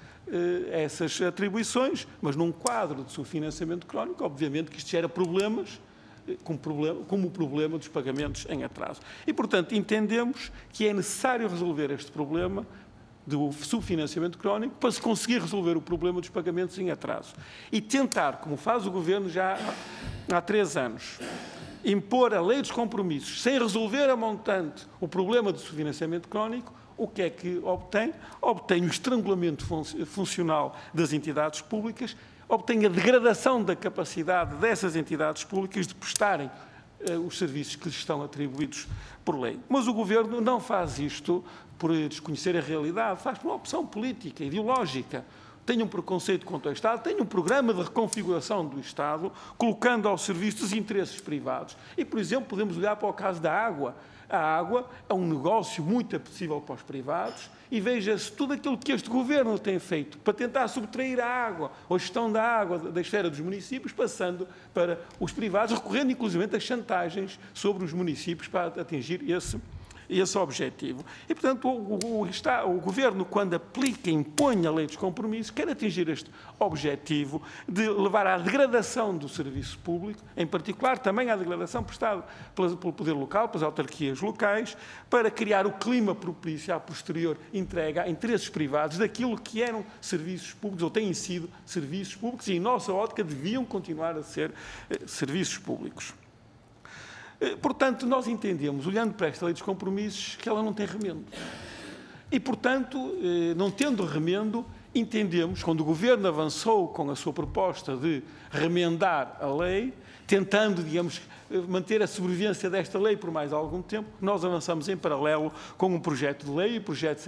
atribuições, mas num quadro de subfinanciamento crónico, obviamente que isto gera problemas como o problema dos pagamentos em atraso. E, portanto, entendemos que é necessário resolver este problema do subfinanciamento crónico para se conseguir resolver o problema dos pagamentos em atraso. E tentar, como faz o Governo já há 3 anos, impor a lei dos compromissos sem resolver a montante o problema do subfinanciamento crónico, o que é que obtém? Obtém o estrangulamento funcional das entidades públicas, obtém a degradação da capacidade dessas entidades públicas de prestarem os serviços que lhes estão atribuídos por lei. Mas o Governo não faz isto por desconhecer a realidade, faz por uma opção política, ideológica. Tem um preconceito contra o Estado, tem um programa de reconfiguração do Estado, colocando ao serviço dos interesses privados. E, por exemplo, podemos olhar para o caso da água. A água é um negócio muito apetecível para os privados e veja-se tudo aquilo que este Governo tem feito para tentar subtrair a água, ou a gestão da água da esfera dos municípios, passando para os privados, recorrendo inclusive a chantagens sobre os municípios para atingir esse objetivo. E, portanto, o Governo, quando aplica e impõe a lei dos compromissos, quer atingir este objetivo de levar à degradação do serviço público, em particular também à degradação prestada pelo poder local, pelas autarquias locais, para criar o clima propício à posterior entrega a interesses privados daquilo que eram serviços públicos, ou têm sido serviços públicos, e, em nossa ótica, deviam continuar a ser serviços públicos. Portanto, nós entendemos, olhando para esta lei dos compromissos, que ela não tem remendo. E, portanto, não tendo remendo, entendemos, quando o Governo avançou com a sua proposta de remendar a lei, tentando, digamos, manter a sobrevivência desta lei por mais algum tempo, nós avançamos em paralelo com um projeto de lei, o projeto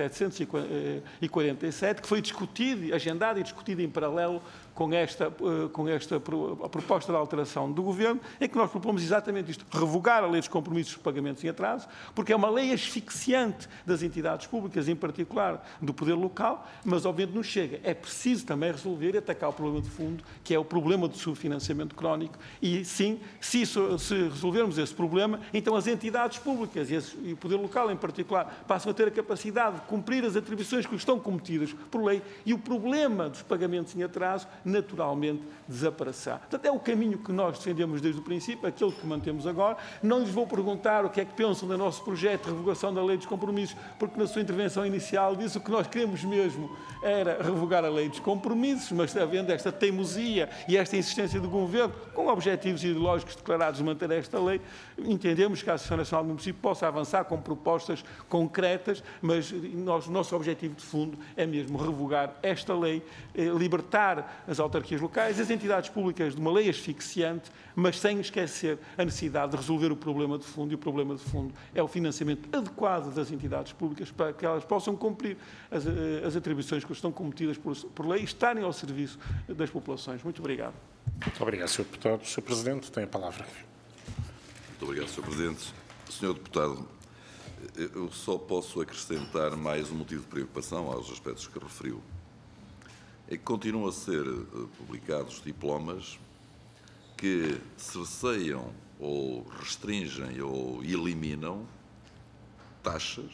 747, que foi discutido, agendado e discutido em paralelo com esta proposta de alteração do Governo, em que nós propomos exatamente isto, revogar a lei dos compromissos de pagamentos em atraso, porque é uma lei asfixiante das entidades públicas, em particular do poder local, mas obviamente não chega. É preciso também resolver e atacar o problema de fundo, que é o problema do subfinanciamento crónico, e sim, se resolvermos esse problema, então as entidades públicas e o poder local, em particular, passam a ter a capacidade de cumprir as atribuições que lhes estão cometidas por lei, e o problema dos pagamentos em atraso naturalmente desaparecerá. Portanto, é o caminho que nós defendemos desde o princípio, aquele que mantemos agora. Não lhes vou perguntar o que é que pensam do nosso projeto de revogação da lei dos compromissos, porque na sua intervenção inicial disse o que nós queremos mesmo era revogar a lei dos compromissos, mas havendo esta teimosia e esta insistência do Governo, com objetivos ideológicos declarados de manter esta lei, entendemos que a Associação Nacional do Município possa avançar com propostas concretas, mas o nosso objetivo de fundo é mesmo revogar esta lei, libertar as autarquias locais, as entidades públicas de uma lei asfixiante, mas sem esquecer a necessidade de resolver o problema de fundo, e o problema de fundo é o financiamento adequado das entidades públicas para que elas possam cumprir as atribuições que estão cometidas por lei e estarem ao serviço das populações. Muito obrigado. Muito obrigado, Sr. Deputado. Sr. Presidente, tem a palavra. Muito obrigado, Sr. Presidente. Sr. Deputado, eu só posso acrescentar mais um motivo de preocupação aos aspectos que referiu. É que continuam a ser publicados diplomas que cerceiam ou restringem ou eliminam taxas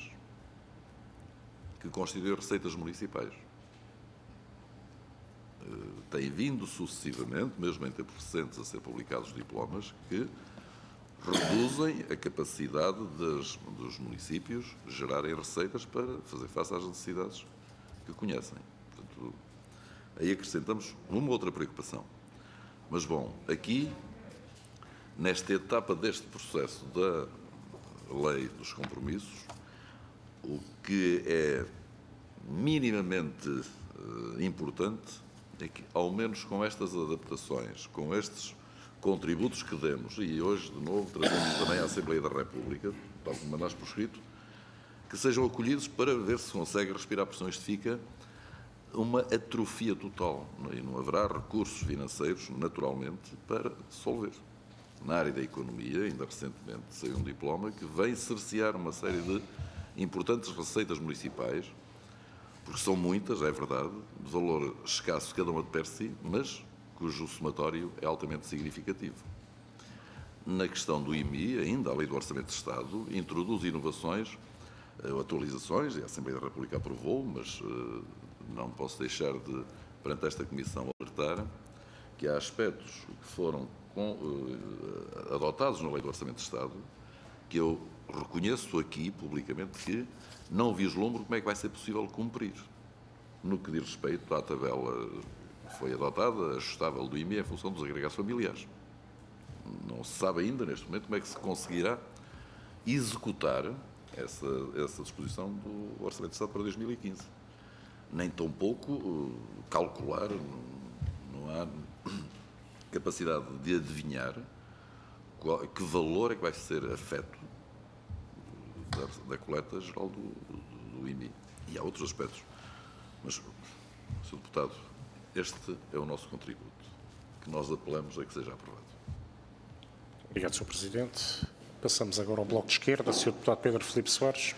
que constituem receitas municipais. Tem vindo sucessivamente, mesmo em tempos recentes, a ser publicados diplomas que reduzem a capacidade dos municípios gerarem receitas para fazer face às necessidades que conhecem. Portanto, aí acrescentamos uma outra preocupação. Mas, bom, aqui, nesta etapa deste processo da lei dos compromissos, o que é minimamente importante é que, ao menos com estas adaptações, com estes contributos que demos, e hoje, de novo, trazemos também à Assembleia da República, tal como mandaste por escrito, que sejam acolhidos para ver se consegue respirar por São Fica uma atrofia total, e não haverá recursos financeiros, naturalmente, para solver. Na área da economia, ainda recentemente saiu um diploma que vem cercear uma série de importantes receitas municipais, porque são muitas, é verdade, de valor escasso cada uma de per si, mas cujo somatório é altamente significativo. Na questão do IMI, ainda a Lei do Orçamento de Estado introduz inovações, atualizações, e a Assembleia da República aprovou, mas não posso deixar de, perante esta Comissão, alertar que há aspectos que foram adotados na Lei do Orçamento de Estado, que eu reconheço aqui, publicamente, que não vislumbro como é que vai ser possível cumprir. No que diz respeito à tabela que foi adotada, ajustável do IMI em função dos agregados familiares. Não se sabe ainda, neste momento, como é que se conseguirá executar essa disposição do Orçamento de Estado para 2015. Nem tão pouco calcular, não há capacidade de adivinhar que valor é que vai ser afeto da coleta geral do IMI. E há outros aspectos. Mas, Sr. Deputado, este é o nosso contributo, que nós apelamos a que seja aprovado. Obrigado, Sr. Presidente. Passamos agora ao Bloco de Esquerda. Sr. Deputado Pedro Filipe Soares.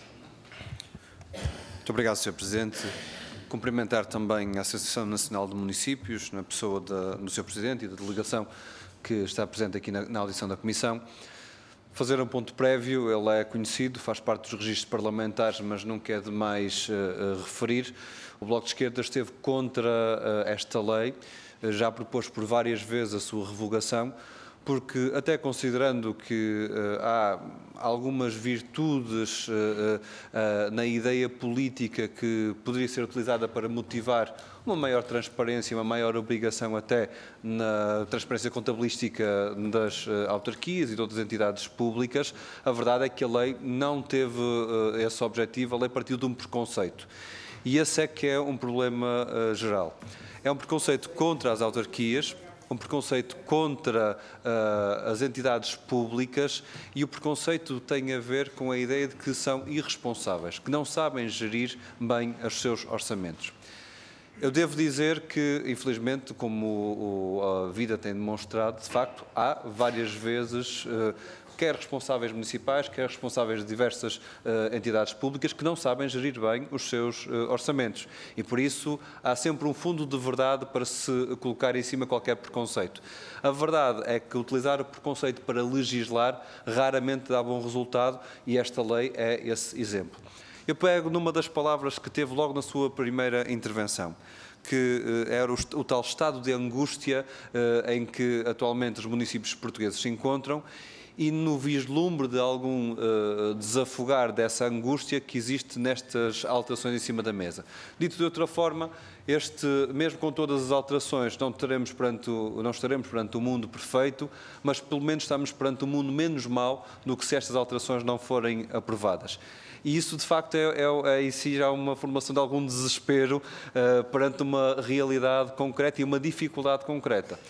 Muito obrigado, Sr. Presidente. Cumprimentar também a Associação Nacional de Municípios, na pessoa do Sr. Presidente e da delegação que está presente aqui na audição da Comissão. Fazer um ponto prévio, ele é conhecido, faz parte dos registros parlamentares, mas nunca é demais referir. O Bloco de Esquerda esteve contra esta lei, já propôs por várias vezes a sua revogação, porque até considerando que há algumas virtudes na ideia política que poderia ser utilizada para motivar uma maior transparência, uma maior obrigação até na transparência contabilística das autarquias e de outras entidades públicas, a verdade é que a lei não teve esse objetivo, a lei partiu de um preconceito. E esse é que é um problema geral. É um preconceito contra as autarquias, um preconceito contra as entidades públicas, e o preconceito tem a ver com a ideia de que são irresponsáveis, que não sabem gerir bem os seus orçamentos. Eu devo dizer que, infelizmente, como a vida tem demonstrado, de facto, há várias vezes quer responsáveis municipais, quer responsáveis de diversas entidades públicas que não sabem gerir bem os seus orçamentos. E, por isso, há sempre um fundo de verdade para se colocar em cima qualquer preconceito. A verdade é que utilizar o preconceito para legislar raramente dá bom resultado, e esta lei é esse exemplo. Eu pego numa das palavras que teve logo na sua primeira intervenção, que era o tal estado de angústia em que atualmente os municípios portugueses se encontram, e no vislumbre de algum desafogar dessa angústia que existe nestas alterações em cima da mesa. Dito de outra forma, mesmo com todas as alterações, não estaremos perante o mundo perfeito, mas pelo menos estamos perante um mundo menos mau do que se estas alterações não forem aprovadas. E isso, de facto, é em si já uma formação de algum desespero perante uma realidade concreta e uma dificuldade concreta.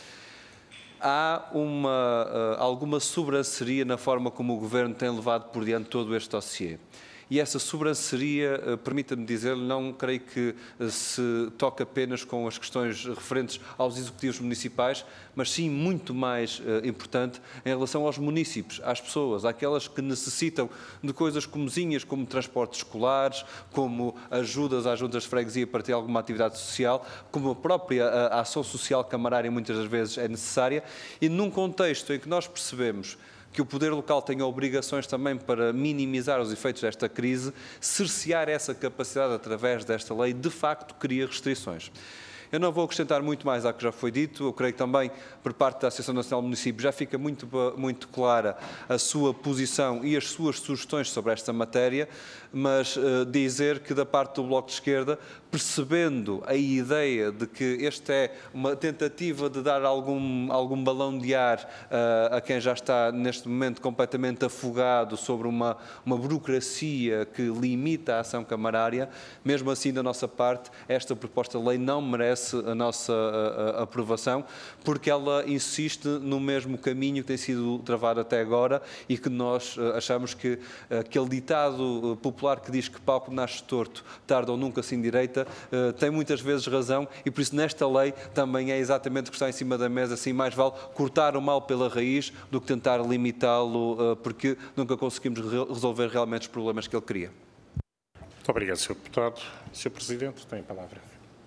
Há alguma sobranceria na forma como o Governo tem levado por diante todo este dossiê. E essa sobranceria, permita-me dizer, não creio que se toque apenas com as questões referentes aos executivos municipais, mas sim muito mais importante em relação aos municípios, às pessoas, àquelas que necessitam de coisas comezinhas como transportes escolares, como ajudas às juntas de freguesia para ter alguma atividade social, como a própria ação social camarária muitas das vezes é necessária, e num contexto em que nós percebemos que o poder local tem obrigações também para minimizar os efeitos desta crise, cercear essa capacidade através desta lei, de facto, cria restrições. Eu não vou acrescentar muito mais ao que já foi dito. Eu creio que também, por parte da Associação Nacional de Municípios, já fica muito clara a sua posição e as suas sugestões sobre esta matéria, mas dizer que, da parte do Bloco de Esquerda, percebendo a ideia de que esta é uma tentativa de dar algum balão de ar a quem já está, neste momento, completamente afogado sobre uma burocracia que limita a ação camarária, mesmo assim, da nossa parte, esta proposta de lei não merece a nossa aprovação, porque ela insiste no mesmo caminho que tem sido travado até agora, e que nós achamos que aquele ditado popular que diz que pau que nasce torto, tarde ou nunca se endireita, tem muitas vezes razão, e por isso nesta lei também é exatamente o que está em cima da mesa. Assim, mais vale cortar o mal pela raiz do que tentar limitá-lo, porque nunca conseguimos resolver realmente os problemas que ele cria. Muito obrigado, Sr. Deputado. Sr. Presidente, tem a palavra.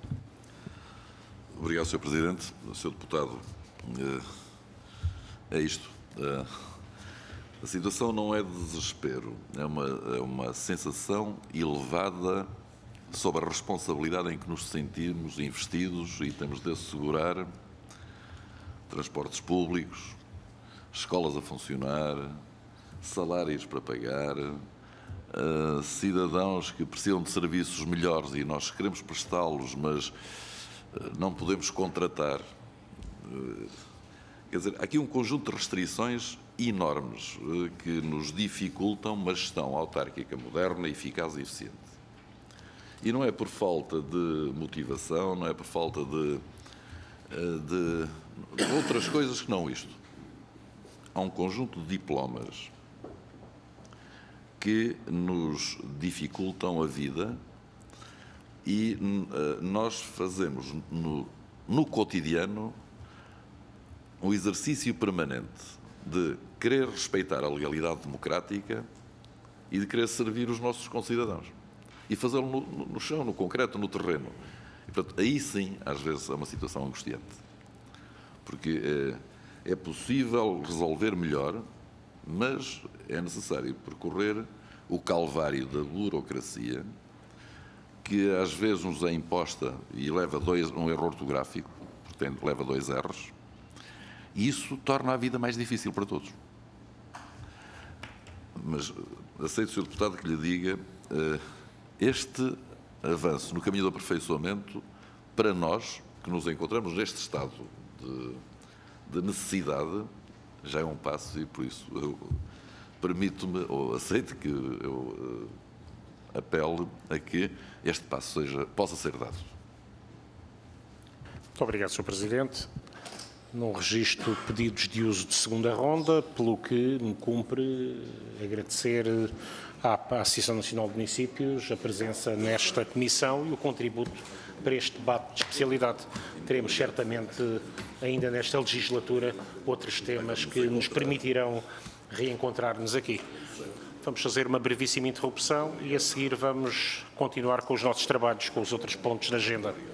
Obrigado, Sr. Presidente. Sr. Deputado, é isto. A situação não é de desespero, é uma sensação elevada sobre a responsabilidade em que nos sentimos investidos, e temos de assegurar transportes públicos, escolas a funcionar, salários para pagar, cidadãos que precisam de serviços melhores e nós queremos prestá-los, mas não podemos contratar. Quer dizer, há aqui um conjunto de restrições enormes que nos dificultam uma gestão autárquica moderna, eficaz e eficiente. E não é por falta de motivação, não é por falta de outras coisas que não isto. Há um conjunto de diplomas que nos dificultam a vida e nós fazemos no cotidiano um exercício permanente de querer respeitar a legalidade democrática e de querer servir os nossos concidadãos. E fazê-lo no chão, no concreto, no terreno. E, portanto, aí sim, às vezes, é uma situação angustiante. Porque é possível resolver melhor, mas é necessário percorrer o calvário da burocracia, que às vezes nos é imposta e leva um erro ortográfico, portanto, leva 2 erros, e isso torna a vida mais difícil para todos. Mas aceito, Sr. Deputado, que lhe diga, este avanço no caminho do aperfeiçoamento, para nós, que nos encontramos neste estado de necessidade, já é um passo e, por isso, eu permito-me, ou aceito que eu apele a que este passo possa ser dado. Muito obrigado, Sr. Presidente. Não registro pedidos de uso de segunda ronda, pelo que me cumpre agradecer à Associação Nacional de Municípios a presença nesta comissão e o contributo para este debate de especialidade. Teremos certamente, ainda nesta legislatura, outros temas que nos permitirão reencontrar-nos aqui. Vamos fazer uma brevíssima interrupção e a seguir vamos continuar com os nossos trabalhos, com os outros pontos da agenda.